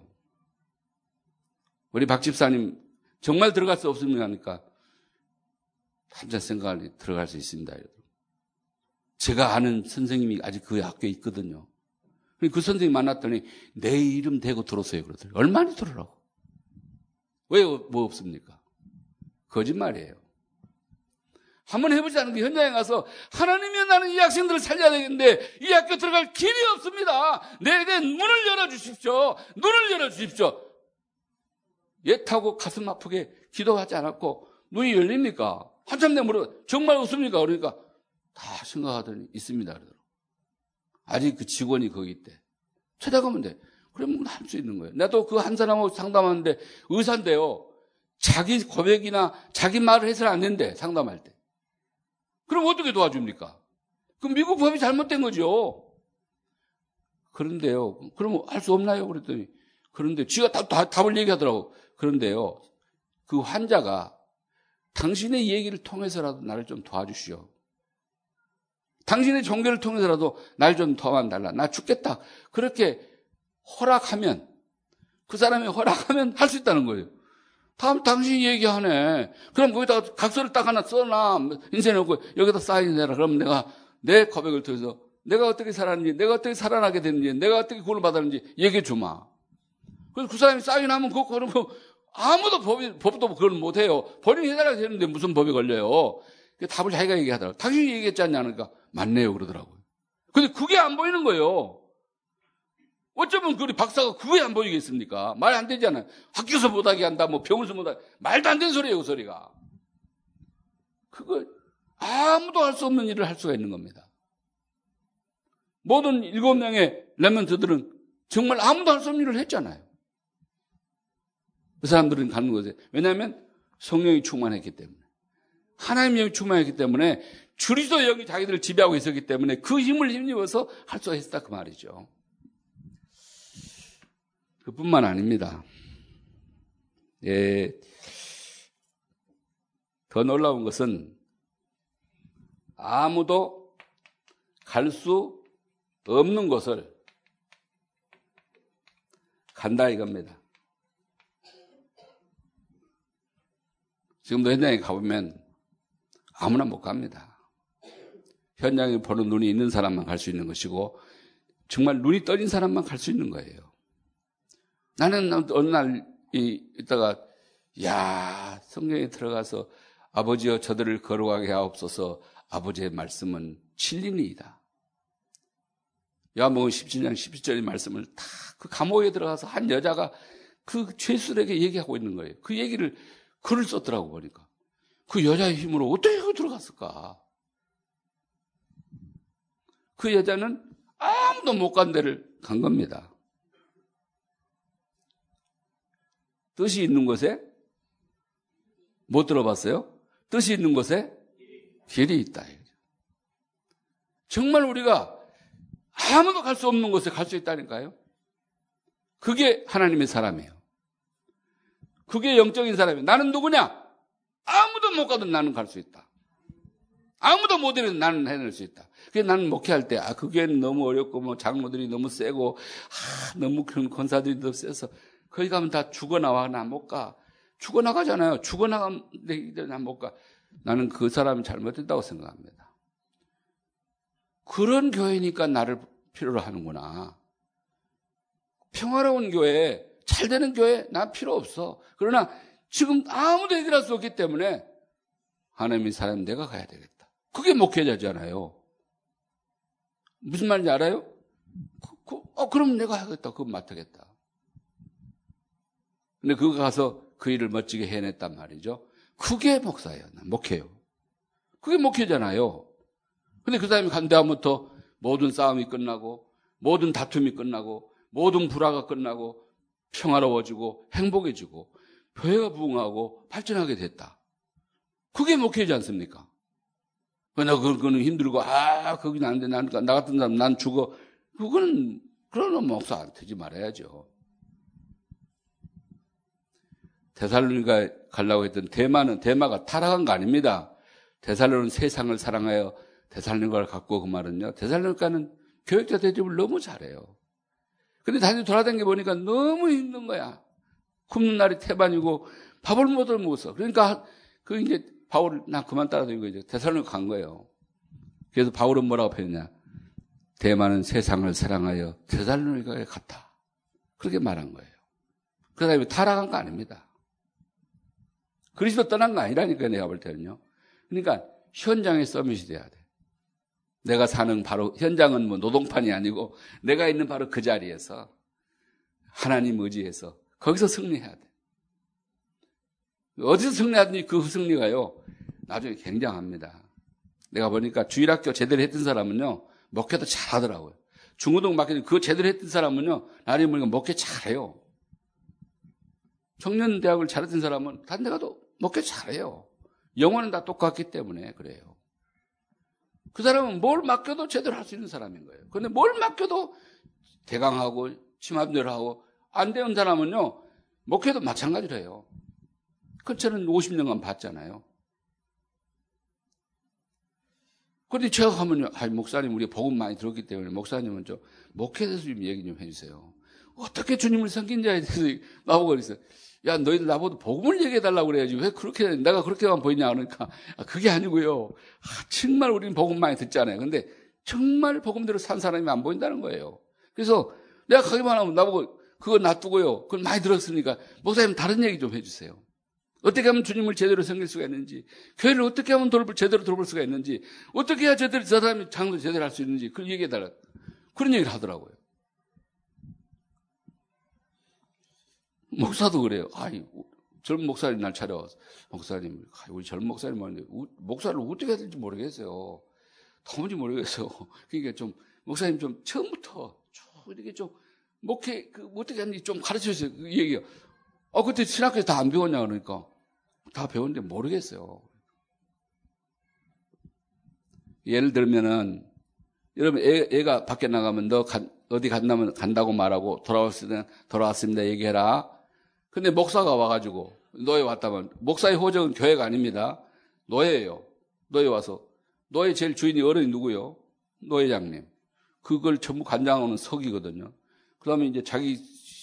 우리 박 집사님 정말 들어갈 수 없습니까? 하니까 한참 생각하니 들어갈 수 있습니다. 제가 아는 선생님이 아직 그 학교에 있거든요. 그 선생님 만났더니 내 이름 대고 들었어요. 그러더라고요. 얼마나 들으라고. 왜 뭐 없습니까? 거짓말이에요. 한번 해보자는 게 현장에 가서 하나님이 나는 이 학생들을 살려야 되겠는데 이 학교 들어갈 길이 없습니다. 내게 문을 열어주십시오. 눈을 열어주십시오. 옛하고 가슴 아프게 기도하지 않았고 눈이 열립니까? 한참 내가 물어 정말 없습니까? 그러니까 다 생각하더니 있습니다. 그러더라고요. 아직 그 직원이 거기 있대. 찾아가면 돼. 그러면 할 수 있는 거예요. 나도 그 한 사람하고 상담하는데 의사인데요. 자기 고백이나 자기 말을 해서는 안 된대. 상담할 때. 그럼 어떻게 도와줍니까? 그럼 미국 법이 잘못된 거죠. 그런데요. 그럼 할 수 없나요? 그랬더니 그런데 지가 답을 얘기하더라고. 그런데요. 그 환자가 당신의 얘기를 통해서라도 나를 좀 도와주시오. 당신의 종교를 통해서라도 날 좀 도와달라. 나 죽겠다. 그렇게 허락하면 그 사람이 허락하면 할 수 있다는 거예요. 당신이 얘기하네. 그럼 거기다가 각서를 딱 하나 써놔. 인쇄해 놓고 여기다 사인해라. 그럼 내가 내 고백을 통해서 내가 어떻게 살았는지, 내가 어떻게 살아나게 됐는지, 내가 어떻게 구원을 받았는지 얘기해 주마. 그래서 그 사람이 사인하면 그거 그러면 아무도 법도 그걸 못해요. 본인이 해달라고 했는데 무슨 법이 걸려요. 답을 자기가 얘기하더라고요. 당신이 얘기했지 않냐 하니까 맞네요 그러더라고요. 근데 그게 안 보이는 거예요. 어쩌면 우리 박사가 그게 안 보이겠습니까? 말 안 되잖아요. 학교에서 못하게 한다, 뭐 병원에서 못하게. 말도 안 되는 소리예요, 그 소리가. 그거 아무도 할 수 없는 일을 할 수가 있는 겁니다. 모든 7명의 렘넌트들은 정말 아무도 할 수 없는 일을 했잖아요. 그 사람들은 가는 곳에. 왜냐하면 성령이 충만했기 때문에. 하나님의 영이 충만했기 때문에 그리스도의 영이 자기들을 지배하고 있었기 때문에 그 힘을 힘입어서 할 수가 있었다 그 말이죠. 그뿐만 아닙니다. 예, 더 놀라운 것은 아무도 갈 수 없는 곳을 간다 이겁니다. 지금도 현장에 가보면 아무나 못 갑니다. 현장에 보는 눈이 있는 사람만 갈 수 있는 것이고 정말 눈이 떠진 사람만 갈 수 있는 거예요. 나는 어느 날 있다가 성경에 들어가서 아버지여 저들을 거룩하게 하옵소서. 아버지의 말씀은 진리니이다. 요한복음 17장 17절의 말씀을 다 그 감옥에 들어가서 한 여자가 그 죄수들에게 얘기하고 있는 거예요. 그 얘기를 글을 썼더라고 보니까. 그 여자의 힘으로 어떻게 들어갔을까? 그 여자는 아무도 못 간 데를 간 겁니다. 뜻이 있는 곳에 못 들어봤어요? 뜻이 있는 곳에 길이 있다. 정말 우리가 아무도 갈 수 없는 곳에 갈 수 있다니까요. 그게 하나님의 사람이에요. 그게 영적인 사람이에요. 나는 누구냐? 아무도 못 가도 나는 갈 수 있다. 아무도 못 이루면 나는 해낼 수 있다. 그게 나는 목회할 때 그게 너무 어렵고 뭐 장로들이 너무 세고 너무 그런 권사들이 너무 세서 거기 가면 다 죽어나와. 나 못 가. 죽어나가잖아요. 죽어나가면 난 못 가. 나는 그 사람이 잘못됐다고 생각합니다. 그런 교회니까 나를 필요로 하는구나. 평화로운 교회, 잘 되는 교회 난 필요 없어. 그러나 지금 아무도 해결할 수 없기 때문에 하나님의 사람 내가 가야 되겠다. 그게 목회자잖아요. 무슨 말인지 알아요? 그럼 내가 하겠다. 그거 맡아겠다. 근데 그거 가서 그 일을 멋지게 해냈단 말이죠. 그게 목사예요. 목회요. 그게 목회잖아요. 근데 그 사람이 간 다음부터 모든 싸움이 끝나고 모든 다툼이 끝나고 모든 불화가 끝나고 평화로워지고 행복해지고 교회가 부흥하고 발전하게 됐다. 그게 목회지 않습니까? 나 그거는 힘들고 거기는 안 돼. 나 같은 사람 난 죽어. 그러면 목사 안 되지 말아야죠. 데살로니가 가려고 했던 대마가 타락한 거 아닙니다. 데살로니는 세상을 사랑하여 데살로니가를 갖고 그 말은요. 데살로니가는 교육자 대접을 너무 잘해요. 근데 다시 돌아다니게 보니까 너무 힘든 거야. 굶는 날이 태반이고 밥을 못 먹었어. 그러니까 이제 바울을 나 그만 따라다니고 이제 데살로니가 간 거예요. 그래서 바울은 뭐라고 표현했냐? 대마는 세상을 사랑하여 데살로니가에 갔다. 그렇게 말한 거예요. 그 다음에 타락한 거 아닙니다. 그리스도 떠난 거 아니라니까요, 내가 볼 때는요. 그러니까 현장에 서밋이 돼야 돼. 내가 사는 바로 현장은 뭐 노동판이 아니고 내가 있는 바로 그 자리에서 하나님 의지해서 거기서 승리해야 돼. 어디서 승리하든지 그 승리가요, 나중에 굉장합니다. 내가 보니까 주일학교 제대로 했던 사람은요, 목회도 잘하더라고요. 중고등 맡기는 그거 제대로 했던 사람은요, 나중에 보니까 목회 잘해요. 청년대학을 잘했던 사람은 다른 데 가도 목회 잘해요. 영어는 다 똑같기 때문에 그래요. 그 사람은 뭘 맡겨도 제대로 할 수 있는 사람인 거예요. 그런데 뭘 맡겨도 대강하고 치마별하고 안 되는 사람은요, 목회도 마찬가지로 해요. 그 저는 50년간 봤잖아요. 그런데 제가 하면요, 목사님 우리 복음 많이 들었기 때문에 목사님은 좀 목회에 대해서 좀 얘기 좀 해주세요. 어떻게 주님을 섬긴자에 대해서 나보고 그랬어요. 야, 너희들 나보고 복음을 얘기해달라고 그래야지. 왜 그렇게, 내가 그렇게만 보이냐. 그러니까, 그게 아니고요. 정말 우리는 복음 많이 듣잖아요. 근데 정말 복음대로 산 사람이 안 보인다는 거예요. 그래서 내가 가기만 하면 나보고 그거 놔두고요. 그걸 많이 들었으니까, 목사님 다른 얘기 좀 해주세요. 어떻게 하면 주님을 제대로 섬길 수가 있는지, 교회를 어떻게 하면 제대로 돌볼 수가 있는지, 어떻게 해야 제대로 저 사람이 장도 제대로 할 수 있는지, 그걸 얘기해달라. 그런 얘기를 하더라고요. 목사도 그래요. 젊은 목사님 날 찾아와서, 목사님, 우리 젊은 목사님 말인데, 목사를 어떻게 해야 될지 모르겠어요. 도무지 모르겠어요. 그러니까 좀, 목사님 좀 처음부터 이렇게 좀, 목회, 어떻게 하는지 좀 가르쳐 주세요. 그 얘기요. 그때 신학교에서 다 안 배웠냐, 그러니까. 다 배웠는데 모르겠어요. 예를 들면은, 여러분, 애가 밖에 나가면 어디 간다고 말하고 돌아왔습니다. 얘기해라. 근데 목사가 와가지고 노예 왔다면 목사의 호적은 교회가 아닙니다. 노예예요. 노예 와서 노예 제일 주인이 어른이 누구요? 노예장님. 그걸 전부 관장하는 석이거든요. 그다음에 이제 자기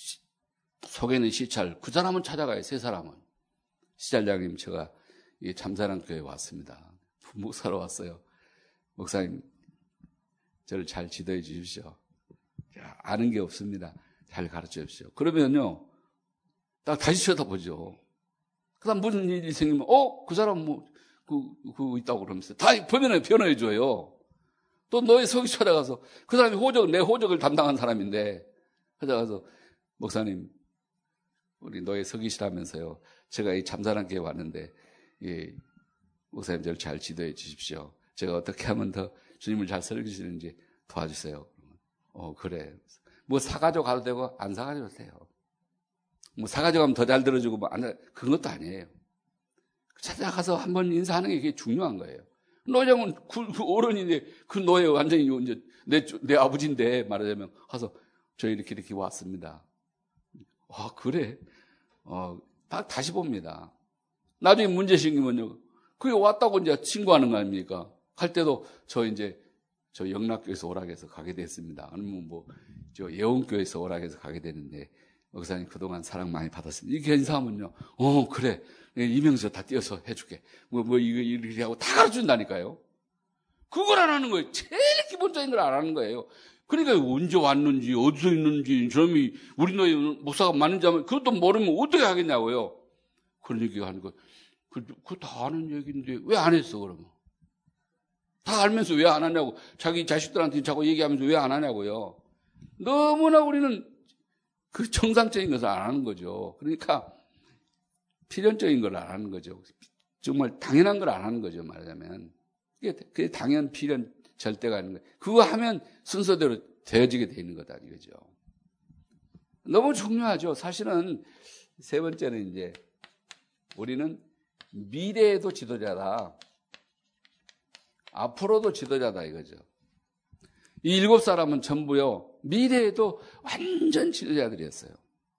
속에는 시찰. 그 사람은 찾아가요. 세 사람은. 시찰장님 제가 이 잠사랑 교회에 왔습니다. 목사로 왔어요. 목사님 저를 잘 지도해 주십시오. 아는 게 없습니다. 잘 가르쳐 주십시오. 그러면요. 딱 다시 쳐다보죠. 그 다음 무슨 일이 생기면, 그 사람 그거 있다고 그러면서 다 변호해줘요. 또 너의 석이 찾아가서 그 사람이 내 호적을 담당한 사람인데, 찾아가서, 목사님, 우리 너의 석이시라면서요. 제가 이 잠사랑교회 왔는데, 목사님 저를 잘 지도해 주십시오. 제가 어떻게 하면 더 주님을 잘 섬기시는지 도와주세요. 그래. 뭐 사가지고 가도 되고, 안 사가지고 가도 돼요. 뭐 사가지고 가면 더 잘 들어주고 그런 것도 아니에요. 찾아가서 한번 인사하는 게 그게 중요한 거예요. 노예장은 그 어른인데 그 노예 완전히 이제 내 아버지인데 말하자면 가서 저 이렇게 왔습니다. 그래? 다시 봅니다. 나중에 문제 생기면요. 그게 왔다고 이제 신고하는 거 아닙니까? 갈 때도 저 영락교에서 오락해서 가게 됐습니다. 아니면 저 예원교에서 오락해서 가게 되는데 목사님 그동안 사랑 많이 받았습니다. 이렇게 인사하면요. 그래. 이명서 다 띄어서 해줄게. 이거 이렇게 하고 다 가르쳐준다니까요. 그걸 안 하는 거예요. 제일 기본적인 걸 안 하는 거예요. 그러니까 언제 왔는지, 어디서 있는지, 저놈이 우리 너희 목사가 맞는지 하면 그것도 모르면 어떻게 하겠냐고요. 그런 얘기가 하는 거. 그거 다 아는 얘기인데 왜 안 했어, 그러면? 다 알면서 왜 안 하냐고. 자기 자식들한테 자꾸 얘기하면서 왜 안 하냐고요. 너무나 우리는 그 정상적인 것을 안 하는 거죠. 그러니까 필연적인 걸 안 하는 거죠. 정말 당연한 걸 안 하는 거죠, 말하자면. 그게 당연, 필연, 절대가 아닌 거예요. 그거 하면 순서대로 되어지게 돼 있는 거다, 이거죠. 너무 중요하죠. 사실은 세 번째는 이제 우리는 미래에도 지도자다. 앞으로도 지도자다, 이거죠. 이 7사람은 전부요, 미래에도 완전 지도자들이었어요.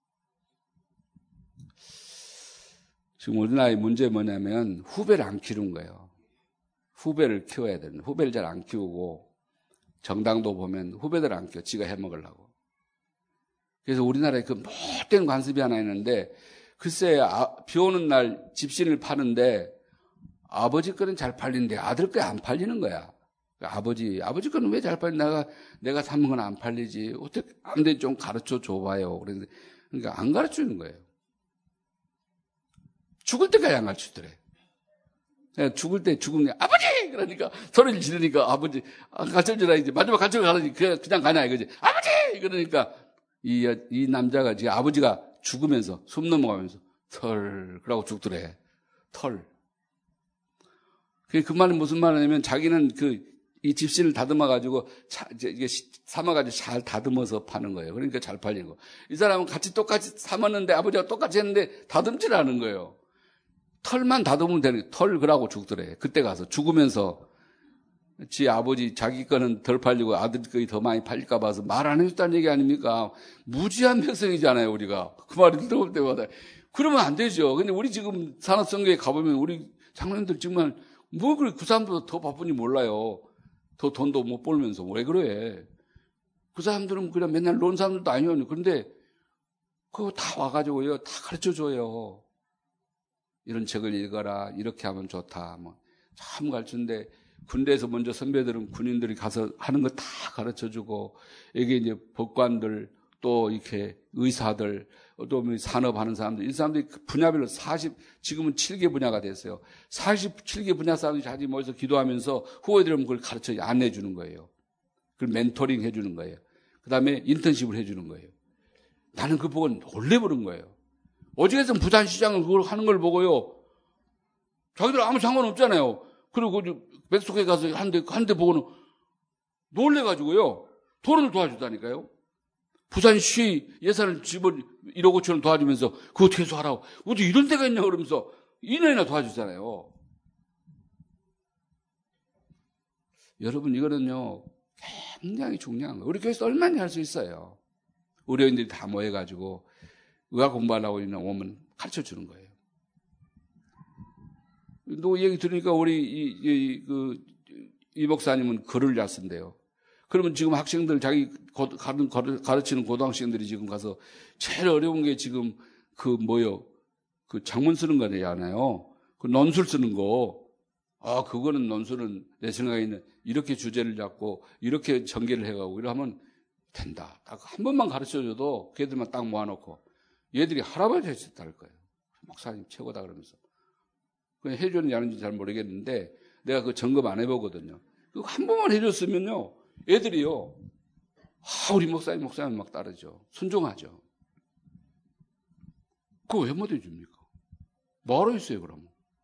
지금 우리나라의 문제 뭐냐면 후배를 안 키우는 거예요. 후배를 키워야 되는데 후배를 잘 안 키우고 정당도 보면 후배들 안 키워. 지가 해먹으려고. 그래서 우리나라에 그 못된 관습이 하나 있는데 글쎄 비 오는 날 집신을 파는데 아버지 거는 잘 팔리는데 아들 거 안 팔리는 거야. 아버지 거는 왜 잘 팔리나? 내가 사는 건 안 팔리지. 어떻게 안 돼? 좀 가르쳐 줘봐요. 그러니까 안 가르치는 거예요. 죽을 때까지 안 가르치더래. 죽을 때 죽으면 아버지! 그러니까 소리를 지르니까 아버지 가르쳐주라 이제 마지막 가르쳐가라니 그냥 가냐 이거지. 아버지! 그러니까 이 남자가 지금 아버지가 죽으면서 숨 넘어가면서 털 그러고 죽더래. 털. 그 말은 무슨 말이냐면 자기는 이 집신을 다듬어 가지고 이게 삼아 가지고 잘 다듬어서 파는 거예요. 그러니까 잘 팔리는 거. 이 사람은 같이 똑같이 삼았는데 아버지가 똑같이 했는데 다듬질 않은 거예요. 털만 다듬으면 되는 거예요. 털 그러고 죽더래. 그때 가서 죽으면서 지 아버지 자기 거는 덜 팔리고 아들 거이 더 많이 팔릴까 봐서 말 안 해줬다는 얘기 아닙니까? 무지한 백성이잖아요, 우리가. 그 말을 들어볼 때마다. 그러면 안 되죠. 근데 우리 지금 산업성교에 가보면 우리 장로님들 정말 뭐 그래, 그 사람들보다 더 바쁜지 몰라요. 더 돈도 못 벌면서. 왜 그래? 그 사람들은 그냥 맨날 논 사람들도 아니에요. 그런데 그거 다 와가지고요. 다 가르쳐 줘요. 이런 책을 읽어라. 이렇게 하면 좋다. 참 가르치는데 군대에서 먼저 선배들은 군인들이 가서 하는 거 다 가르쳐 주고 여기 이제 법관들 또 이렇게 의사들 또 산업하는 사람들 이 사람들이 분야별로 지금은 7개 분야가 됐어요. 47개 분야 사람들이 자기 모여서 기도하면서 후배들은 그걸 가르쳐 안내해 주는 거예요. 그걸 멘토링 해 주는 거예요. 그다음에 인턴십을 해 주는 거예요. 나는 그거 보고 놀래버린 거예요. 어디에서 부산시장은 그걸 하는 걸 보고요. 자기들 아무 상관없잖아요. 그리고 백석에 가서 한 대 보고는 놀래가지고요. 토론을 도와주다니까요. 부산시 예산을 집어 1억 5천을 도와주면서 그거 퇴소하라고. 어디 이런 데가 있냐 그러면서 2년이나 도와주잖아요. 여러분 이거는요. 굉장히 중요한 거예요. 우리 교회에서 얼마나 할 수 있어요. 의료인들이 다 모여가지고 의학 공부하려고 오면 가르쳐 주는 거예요. 또 얘기 들으니까 우리 이 목사님은 글을 잘 쓴대요. 그러면 지금 학생들 자기 가르치는 고등학생들이 지금 가서 제일 어려운 게 지금 그 장문 쓰는 거잖아요. 그 논술 쓰는 거. 그거는 논술은 내 생각에는 이렇게 주제를 잡고 이렇게 전개를 해가고 이러면 된다. 딱 한 번만 가르쳐줘도 걔들만 딱 모아놓고 얘들이 할아버지 했을 거예요. 목사님 최고다 그러면서. 그냥 해주는지 안 하는지 잘 모르겠는데 내가 그 점검 안 해보거든요. 그거 한 번만 해줬으면요. 애들이요. 우리 목사님 막 따르죠. 순종하죠. 그거 왜 못 해줍니까? 뭐하러 있어요 그러면?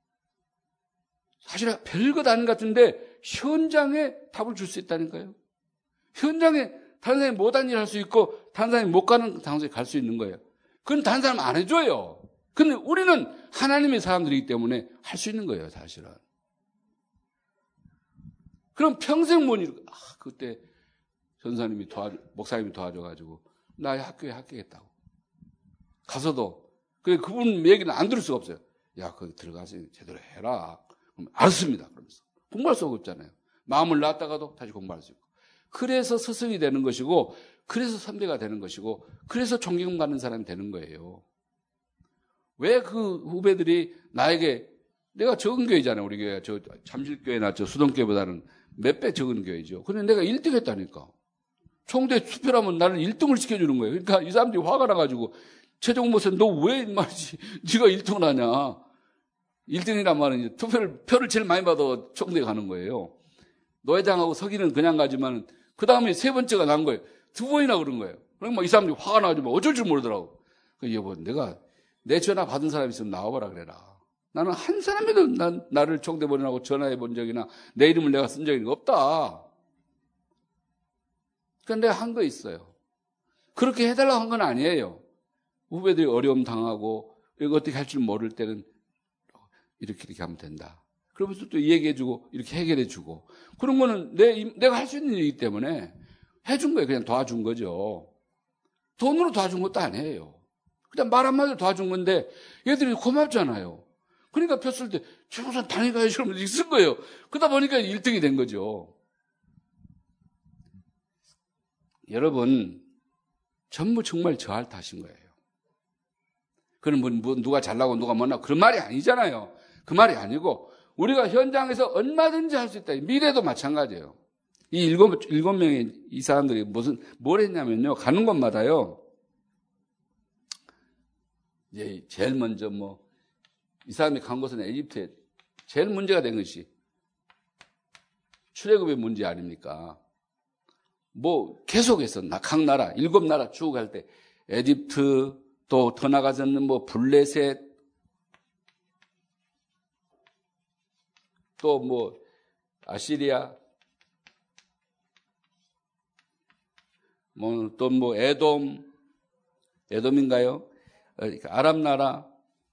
사실 별것 아닌 것 같은데 현장에 답을 줄 수 있다니까요. 현장에 다른 사람이 못한 일 할 수 있고 다른 사람이 못 가는 장소에 갈 수 있는 거예요. 그건 다른 사람 안 해줘요. 근데 우리는 하나님의 사람들이기 때문에 할 수 있는 거예요, 사실은. 그럼 평생 못 이루고, 그때 전사님이 목사님이 도와줘가지고, 나의 학교에 합격했다고. 가서도, 그분 얘기는 안 들을 수가 없어요. 야, 거기 들어가서 제대로 해라. 그럼 알았습니다. 그러면서. 공부할 수가 없잖아요. 마음을 놨다가도 다시 공부할 수 있고. 그래서 스승이 되는 것이고, 그래서 선배가 되는 것이고, 그래서 존경받는 사람이 되는 거예요. 왜 그 후배들이 나에게, 내가 적은 교회잖아요, 우리 교회. 저 잠실교회나 저 수동교회보다는 몇 배 적은 교회죠. 근데 내가 1등 했다니까. 총대 투표하면 나를 1등을 시켜주는 거예요. 그러니까 이 사람들이 화가 나가지고, 최종 목사님, 너 왜 말이지? 네가 1등을 하냐? 1등이란 말은 이제 표를 제일 많이 받아 총대 가는 거예요. 노회장하고 서기는 그냥 가지만, 그 다음에 세 번째가 난 거예요. 2번이나 그런 거예요. 그러니까 이 사람들이 화가 나가지고 어쩔 줄 모르더라고. 여보, 내가 내 전화 받은 사람 있으면 나와봐라 그래라. 나는 한 사람에도 나를 총대 보내라고 전화해 본 적이나 내 이름을 내가 쓴 적이 없다. 그러니까 내가 한 거 있어요. 그렇게 해달라고 한 건 아니에요. 후배들이 어려움 당하고 이거 어떻게 할 줄 모를 때는 이렇게 하면 된다. 그러면서 또 얘기해주고 이렇게 해결해주고 그런 거는 내가 할 수 있는 일이기 때문에 해준 거예요. 그냥 도와준 거죠. 돈으로 도와준 것도 아니에요. 그냥 말 한마디로 도와준 건데 얘들이 고맙잖아요. 그러니까 폈을 때 최우선 다니가야지 그러면서 있을 거예요. 그러다 보니까 1등이 된 거죠. 여러분, 전부 정말 저할 탓인 거예요. 그건 뭐 누가 잘나고 누가 못나고 그런 말이 아니잖아요. 그 말이 아니고 우리가 현장에서 얼마든지 할 수 있다. 미래도 마찬가지예요. 이 일곱 명의 이 사람들이 뭘 했냐면요. 가는 곳마다요. 이제 제일 먼저 이 사람이 간 곳은 에집트에 제일 문제가 된 것이 출애굽의 문제 아닙니까? 계속해서 각 나라, 7나라 쭉 갈 때 에집트 또 더 나가서는 블레셋 또 아시리아 또 에돔인가요? 아랍 나라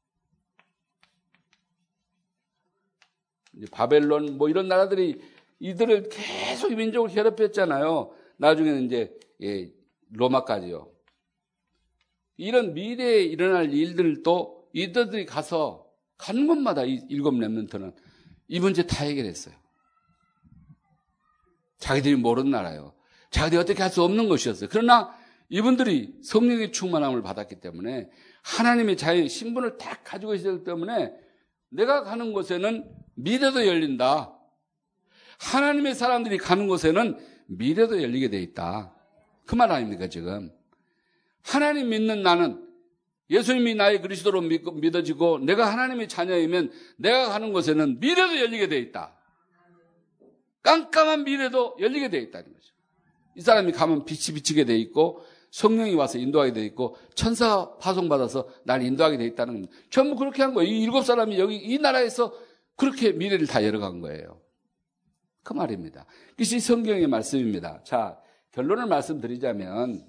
바벨론 이런 나라들이 이들을 계속 민족을 괴롭혔잖아요. 나중에는 이제 로마까지요. 이런 미래에 일어날 일들도 이들이 가는 곳마다 이 7 렘넌트는 이 문제 다 해결했어요. 자기들이 모르는 나라예요. 자기들이 어떻게 할 수 없는 것이었어요. 그러나 이분들이 성령의 충만함을 받았기 때문에 하나님의 자유의 신분을 딱 가지고 있었기 때문에 내가 가는 곳에는 미래도 열린다. 하나님의 사람들이 가는 곳에는 미래도 열리게 돼 있다. 그 말 아닙니까 지금. 하나님 믿는 나는 예수님이 나의 그리스도로 믿어지고 내가 하나님의 자녀이면 내가 가는 곳에는 미래도 열리게 돼 있다. 깜깜한 미래도 열리게 돼 있다는 거죠. 이 사람이 가면 빛이 비치게 돼 있고 성령이 와서 인도하게 돼 있고 천사 파송받아서 날 인도하게 돼 있다는 겁니다. 전부 그렇게 한 거예요. 이 7사람이 여기 이 나라에서 그렇게 미래를 다 열어간 거예요. 그 말입니다. 이것이 성경의 말씀입니다. 자, 결론을 말씀드리자면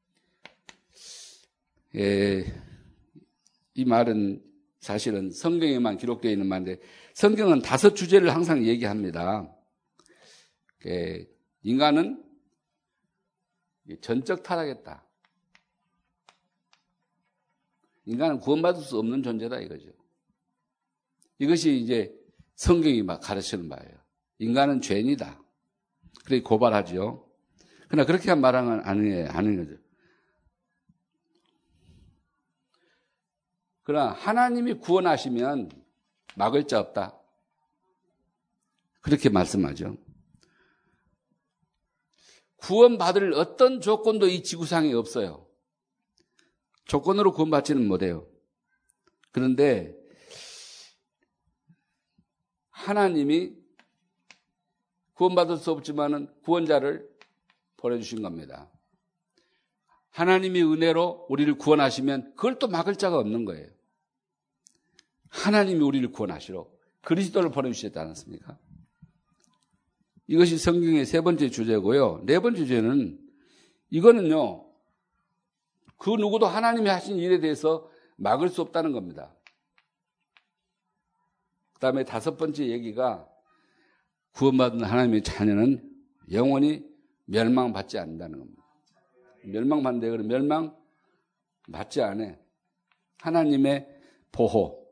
이 말은 사실은 성경에만 기록되어 있는 말인데 성경은 5 주제를 항상 얘기합니다. 인간은 전적 타락했다. 인간은 구원받을 수 없는 존재다 이거죠. 이것이 이제 성경이 막 가르치는 바예요. 인간은 죄인이다. 그렇게 고발하죠. 그러나 그렇게 말하는 건 아닌 거죠. 그러나 하나님이 구원하시면 막을 자 없다. 그렇게 말씀하죠. 구원받을 어떤 조건도 이 지구상에 없어요. 조건으로 구원받지는 못해요. 그런데 하나님이 구원받을 수 없지만은 구원자를 보내주신 겁니다. 하나님이 은혜로 우리를 구원하시면 그걸 또 막을 자가 없는 거예요. 하나님이 우리를 구원하시러 그리스도를 보내주셨지 않았습니까? 이것이 성경의 3번째 주제고요. 4번째 주제는 이거는요. 그 누구도 하나님이 하신 일에 대해서 막을 수 없다는 겁니다. 그 다음에 5번째 얘기가 구원받은 하나님의 자녀는 영원히 멸망받지 않는다는 겁니다. 멸망받는데 그럼 멸망받지 않아. 하나님의 보호,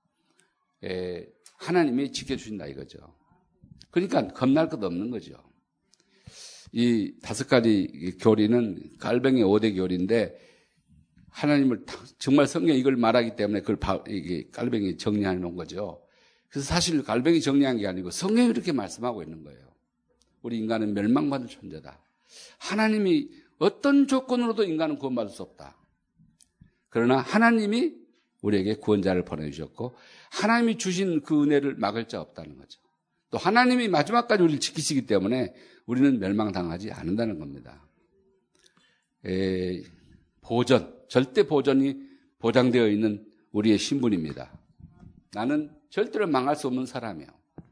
하나님이 지켜주신다 이거죠. 그러니까 겁날 것 없는 거죠. 이 5가지 교리는 갈뱅이 5대 교리인데 하나님을 정말 성경이 이걸 말하기 때문에 그걸 이게 갈뱅이 정리해 놓은 거죠. 그래서 사실 갈뱅이 정리한 게 아니고 성경이 이렇게 말씀하고 있는 거예요. 우리 인간은 멸망받을 존재다. 하나님이 어떤 조건으로도 인간은 구원받을 수 없다. 그러나 하나님이 우리에게 구원자를 보내주셨고 하나님이 주신 그 은혜를 막을 자 없다는 거죠. 또 하나님이 마지막까지 우리를 지키시기 때문에 우리는 멸망당하지 않는다는 겁니다. 절대 보전이 보장되어 있는 우리의 신분입니다. 나는 절대로 망할 수 없는 사람이에요.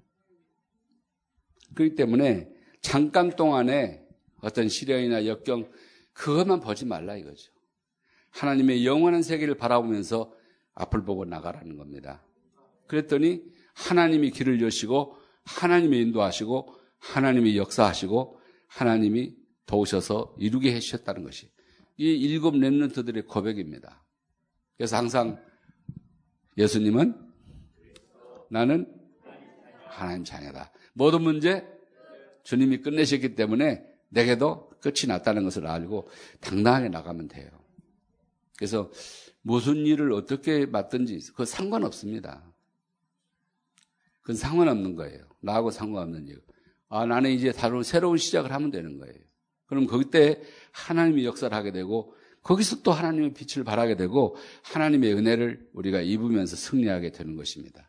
그렇기 때문에 잠깐 동안에 어떤 시련이나 역경 그것만 보지 말라 이거죠. 하나님의 영원한 세계를 바라보면서 앞을 보고 나가라는 겁니다. 그랬더니 하나님이 길을 여시고 하나님이 인도하시고 하나님이 역사하시고 하나님이 도우셔서 이루게 해주셨다는 것이 이 7 렘넌트들의 고백입니다. 그래서 항상 예수님은 나는 하나님 자녀다. 모든 문제 주님이 끝내셨기 때문에 내게도 끝이 났다는 것을 알고 당당하게 나가면 돼요. 그래서 무슨 일을 어떻게 맡든지 그거 상관없습니다. 그건 상관없는 거예요. 나하고 상관없는 일. 나는 이제 다른 새로운 시작을 하면 되는 거예요. 그럼 그때 하나님이 역사를 하게 되고 거기서 또 하나님의 빛을 발하게 되고 하나님의 은혜를 우리가 입으면서 승리하게 되는 것입니다.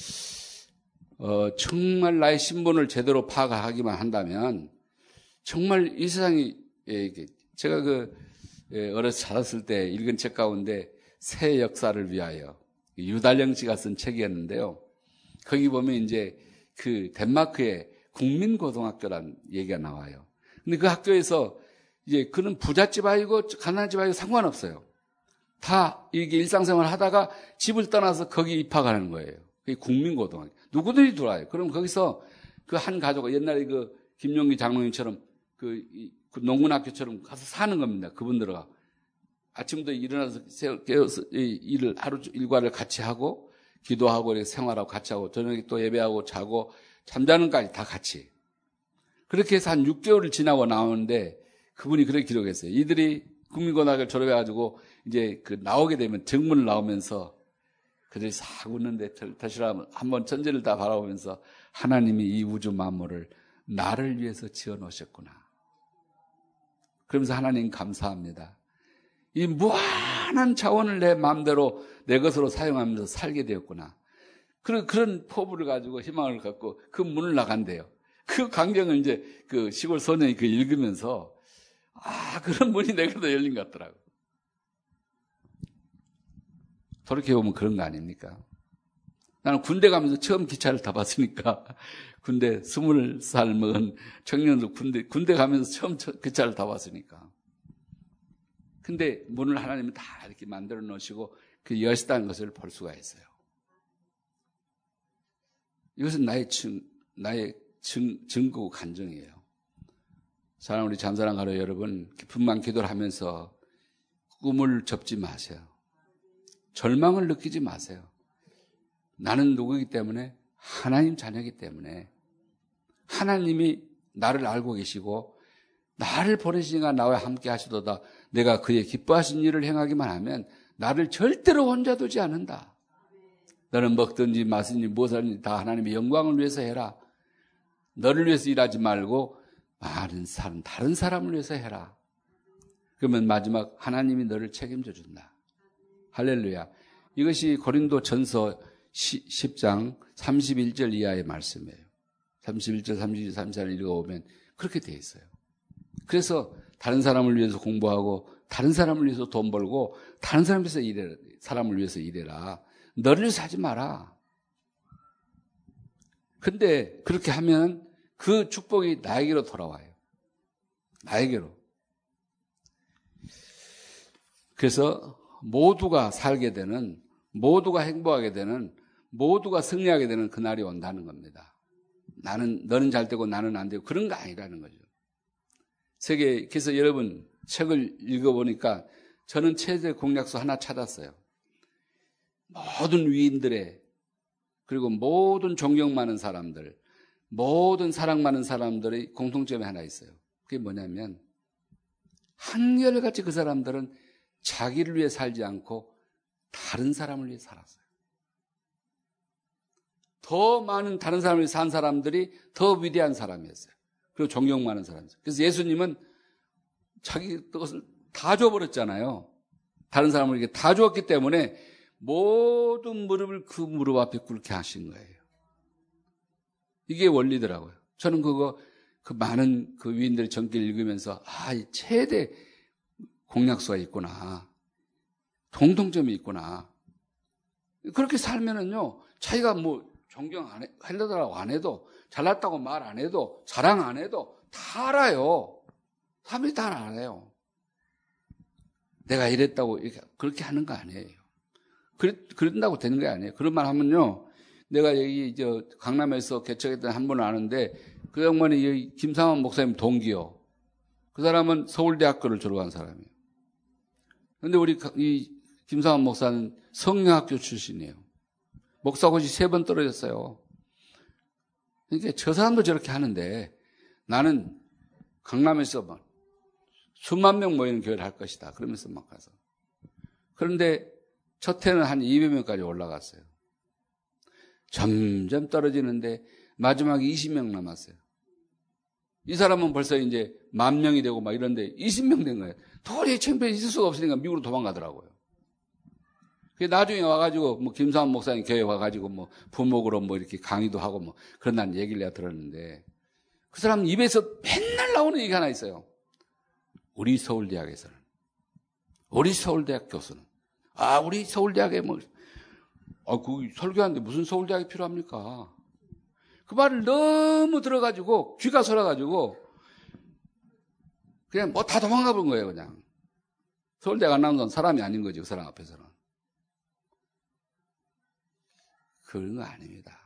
정말 나의 신분을 제대로 파악하기만 한다면 정말 이 세상이 제가 어려서 자랐을 때 읽은 책 가운데 새 역사를 위하여 유달령 씨가 쓴 책이었는데요. 거기 보면 이제 그 덴마크의 국민고등학교라는 얘기가 나와요. 근데 그 학교에서 이제 그는 부잣집 아이고 가난한 집 아이고 상관없어요. 다 이게 일상생활 하다가 집을 떠나서 거기 입학하는 거예요. 그게 국민고등학교. 누구든지 들어와요. 그럼 거기서 그 한 가족, 옛날에 그 김용기 장로님처럼 그 농군학교처럼 가서 사는 겁니다. 그분들과. 아침부터 일어나서 깨어서 하루 일과를 같이 하고, 기도하고, 생활하고 같이 하고, 저녁에 또 예배하고 자고, 잠자는까지 다 같이. 그렇게 해서 한 6개월을 지나고 나오는데, 그분이 그렇게 기록했어요. 이들이 국민고등학교를 졸업해가지고, 이제 나오게 되면 정문을 나오면서, 그들이 싹 웃는데, 다시라 한번 천지를 다 바라보면서, 하나님이 이 우주 만물을 나를 위해서 지어 놓으셨구나. 그러면서 하나님 감사합니다. 이 무한한 자원을 내 마음대로 내 것으로 사용하면서 살게 되었구나. 그런 포부를 가지고 희망을 갖고 그 문을 나간대요. 그 광경을 이제 그 시골 소년이 읽으면서 그런 문이 내게도 열린 것 같더라고. 돌이켜보면 그런 거 아닙니까? 나는 군대 가면서 처음 기차를 타봤으니까 군대 20살 먹은 청년들 군대 가면서 처음 기차를 타봤으니까. 근데 문을 하나님은 다 이렇게 만들어 놓으시고 그 여시다는 것을 볼 수가 있어요. 이것은 나의 증거고 간증이에요. 사랑하는 우리 잠사랑 가로 여러분, 깊은 기도를 하면서 꿈을 접지 마세요. 절망을 느끼지 마세요. 나는 누구이기 때문에? 하나님 자녀이기 때문에 하나님이 나를 알고 계시고 나를 보내시니까 나와 함께 하시도다. 내가 그의 기뻐하신 일을 행하기만 하면 나를 절대로 혼자 두지 않는다. 너는 먹든지 마시든지 무엇하든지 다 하나님의 영광을 위해서 해라. 너를 위해서 일하지 말고 다른 사람을 위해서 해라. 그러면 마지막 하나님이 너를 책임져 준다. 할렐루야. 이것이 고린도 전서 10장 31절 이하의 말씀이에요. 31절, 32절, 33절 읽어보면 그렇게 되어 있어요. 그래서 다른 사람을 위해서 공부하고 다른 사람을 위해서 돈 벌고 다른 사람을 위해서 일해라. 너를 위해서 하지 마라. 근데 그렇게 하면 그 축복이 나에게로 돌아와요. 나에게로. 그래서 모두가 살게 되는, 모두가 행복하게 되는, 모두가 승리하게 되는 그날이 온다는 겁니다. 너는 잘 되고 나는 안 되고 그런 거 아니라는 거죠. 그래서 여러분 책을 읽어보니까 저는 최대 공약수 하나 찾았어요. 모든 위인들의, 그리고 모든 존경 많은 사람들, 모든 사랑 많은 사람들의 공통점이 하나 있어요. 그게 뭐냐면 한결같이 그 사람들은 자기를 위해 살지 않고 다른 사람을 위해 살았어요. 더 많은 다른 사람을 위해 산 사람들이 더 위대한 사람이었어요. 그리고 존경 많은 사람이었어요. 그래서 예수님은 자기 것을 다 줘버렸잖아요. 다른 사람에게 다 주었기 때문에 모든 무릎을 그 무릎 앞에 꿇게 하신 거예요. 이게 원리더라고요. 저는 그 많은 그 위인들의 전기를 읽으면서 이 최대 공약수가 있구나. 공통점이 있구나. 그렇게 살면은요, 자기가 존경 하려고 안 해도, 잘났다고 말 안 해도, 자랑 안 해도 다 알아요. 사람들이 다 알아요. 내가 이랬다고 그렇게 하는 거 아니에요. 그런다고 되는 게 아니에요. 그런 말 하면요, 내가 여기 강남에서 개척했던 한 분을 아는데 그 양반이 여기 김상환 목사님 동기요. 그 사람은 서울대학교를 졸업한 사람이에요. 그런데 우리 이 김상환 목사는 성령학교 출신이에요. 목사고시 3번 떨어졌어요. 그러니까 저 사람도 저렇게 하는데 나는 강남에서 막 수만 명 모이는 교회를 할 것이다. 그러면서 막 가서. 그런데 첫 해는 한 200명까지 올라갔어요. 점점 떨어지는데 마지막에 20명 남았어요. 이 사람은 벌써 이제 10,000명이 되고 막 이런데 20명 된 거예요. 도저히 창피해 있을 수가 없으니까 미국으로 도망가더라고요. 나중에 와가지고 뭐 김상환 목사님 교회 와가지고 뭐 부목으로 뭐 이렇게 강의도 하고 뭐 그런다는 얘기를 내가 들었는데 그 사람 입에서 맨날 나오는 얘기 하나 있어요. 우리 서울대학에서는, 우리 서울대학 교수는, 우리 서울대학에 뭐, 그 설교하는데 무슨 서울대학이 필요합니까? 그 말을 너무 들어가지고 귀가 설어가지고 그냥 뭐 다 도망가 본 거예요, 그냥. 서울대학 안 나온 건 사람이 아닌 거지, 그 사람 앞에서는. 그런 거 아닙니다.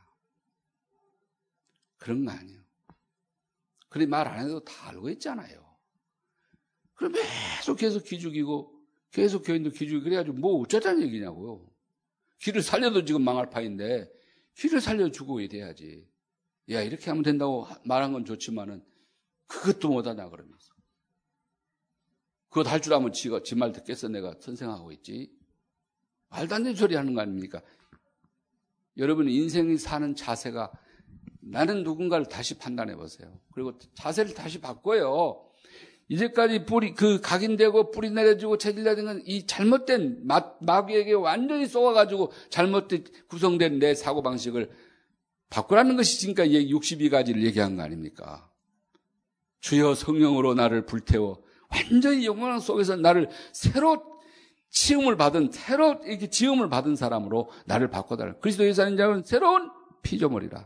그런 거 아니에요. 그래 말 안 해도 다 알고 있잖아요. 그럼 계속 기죽이고 계속 교인도 기죽이고 그래가지고 뭐 어쩌자는 얘기냐고요. 길을 살려도 지금 망할 판인데 길을 살려주고 이래야지. 야 이렇게 하면 된다고 말한 건 좋지만은 그것도 못하냐 그러면서. 그것 할 줄 알면 지 말 듣겠어 내가 선생하고 있지. 말도 안 되는 소리 하는 거 아닙니까? 여러분 인생이 사는 자세가 나는 누군가를 다시 판단해 보세요. 그리고 자세를 다시 바꿔요. 이제까지 각인되고 뿌리 내려주고 체질 내는 건 이 잘못된 마귀에게 완전히 쏘아가지고 잘못된 구성된 내 사고방식을 바꾸라는 것이 지금까지 62가지를 얘기한 거 아닙니까? 주여 성령으로 나를 불태워 완전히 영광 속에서 나를 새로 치움을 받은, 새로 이렇게 지음을 받은 사람으로 나를 바꿔달라. 그리스도의 사는 자는 새로운 피조물이라.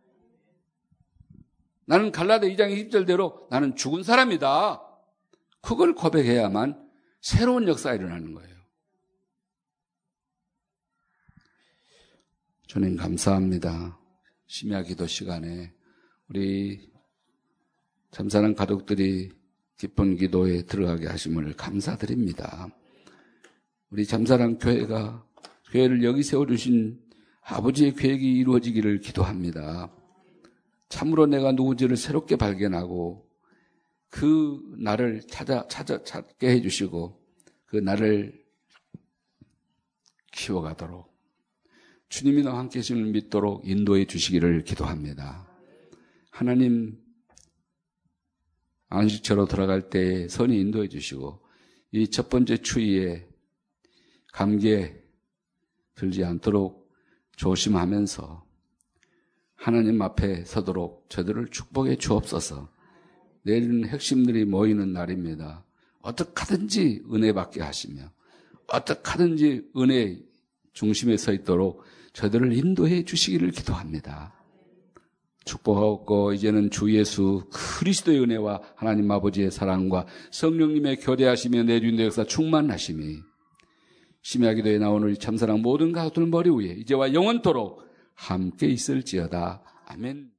나는 갈라디아 2장 20절대로 나는 죽은 사람이다. 그걸 고백해야만 새로운 역사가 일어나는 거예요. 주님 감사합니다. 심야 기도 시간에 우리 참사랑 가족들이 기쁜 기도에 들어가게 하심을 감사드립니다. 우리 잠사랑 교회가 교회를 여기 세워주신 아버지의 계획이 이루어지기를 기도합니다. 참으로 내가 누군지를 새롭게 발견하고 그 나를 찾게 해주시고 그 나를 키워가도록 주님이 나와 함께 하심을 믿도록 인도해 주시기를 기도합니다. 하나님 안식처로 들어갈 때 선히 인도해 주시고 이 첫 번째 추위에 감기에 들지 않도록 조심하면서 하나님 앞에 서도록 저들을 축복해 주옵소서. 내일은 핵심들이 모이는 날입니다. 어떻게 하든지 은혜 받게 하시며 어떻게 하든지 은혜 중심에 서 있도록 저들을 인도해 주시기를 기도합니다. 축복하고 이제는 주 예수 그리스도의 은혜와 하나님 아버지의 사랑과 성령님의 교대하시며 내주는 역사 충만하심이 심야 기도에 나오는 참사랑 모든 가족들 머리 위에 이제와 영원토록 함께 있을지어다. 아멘.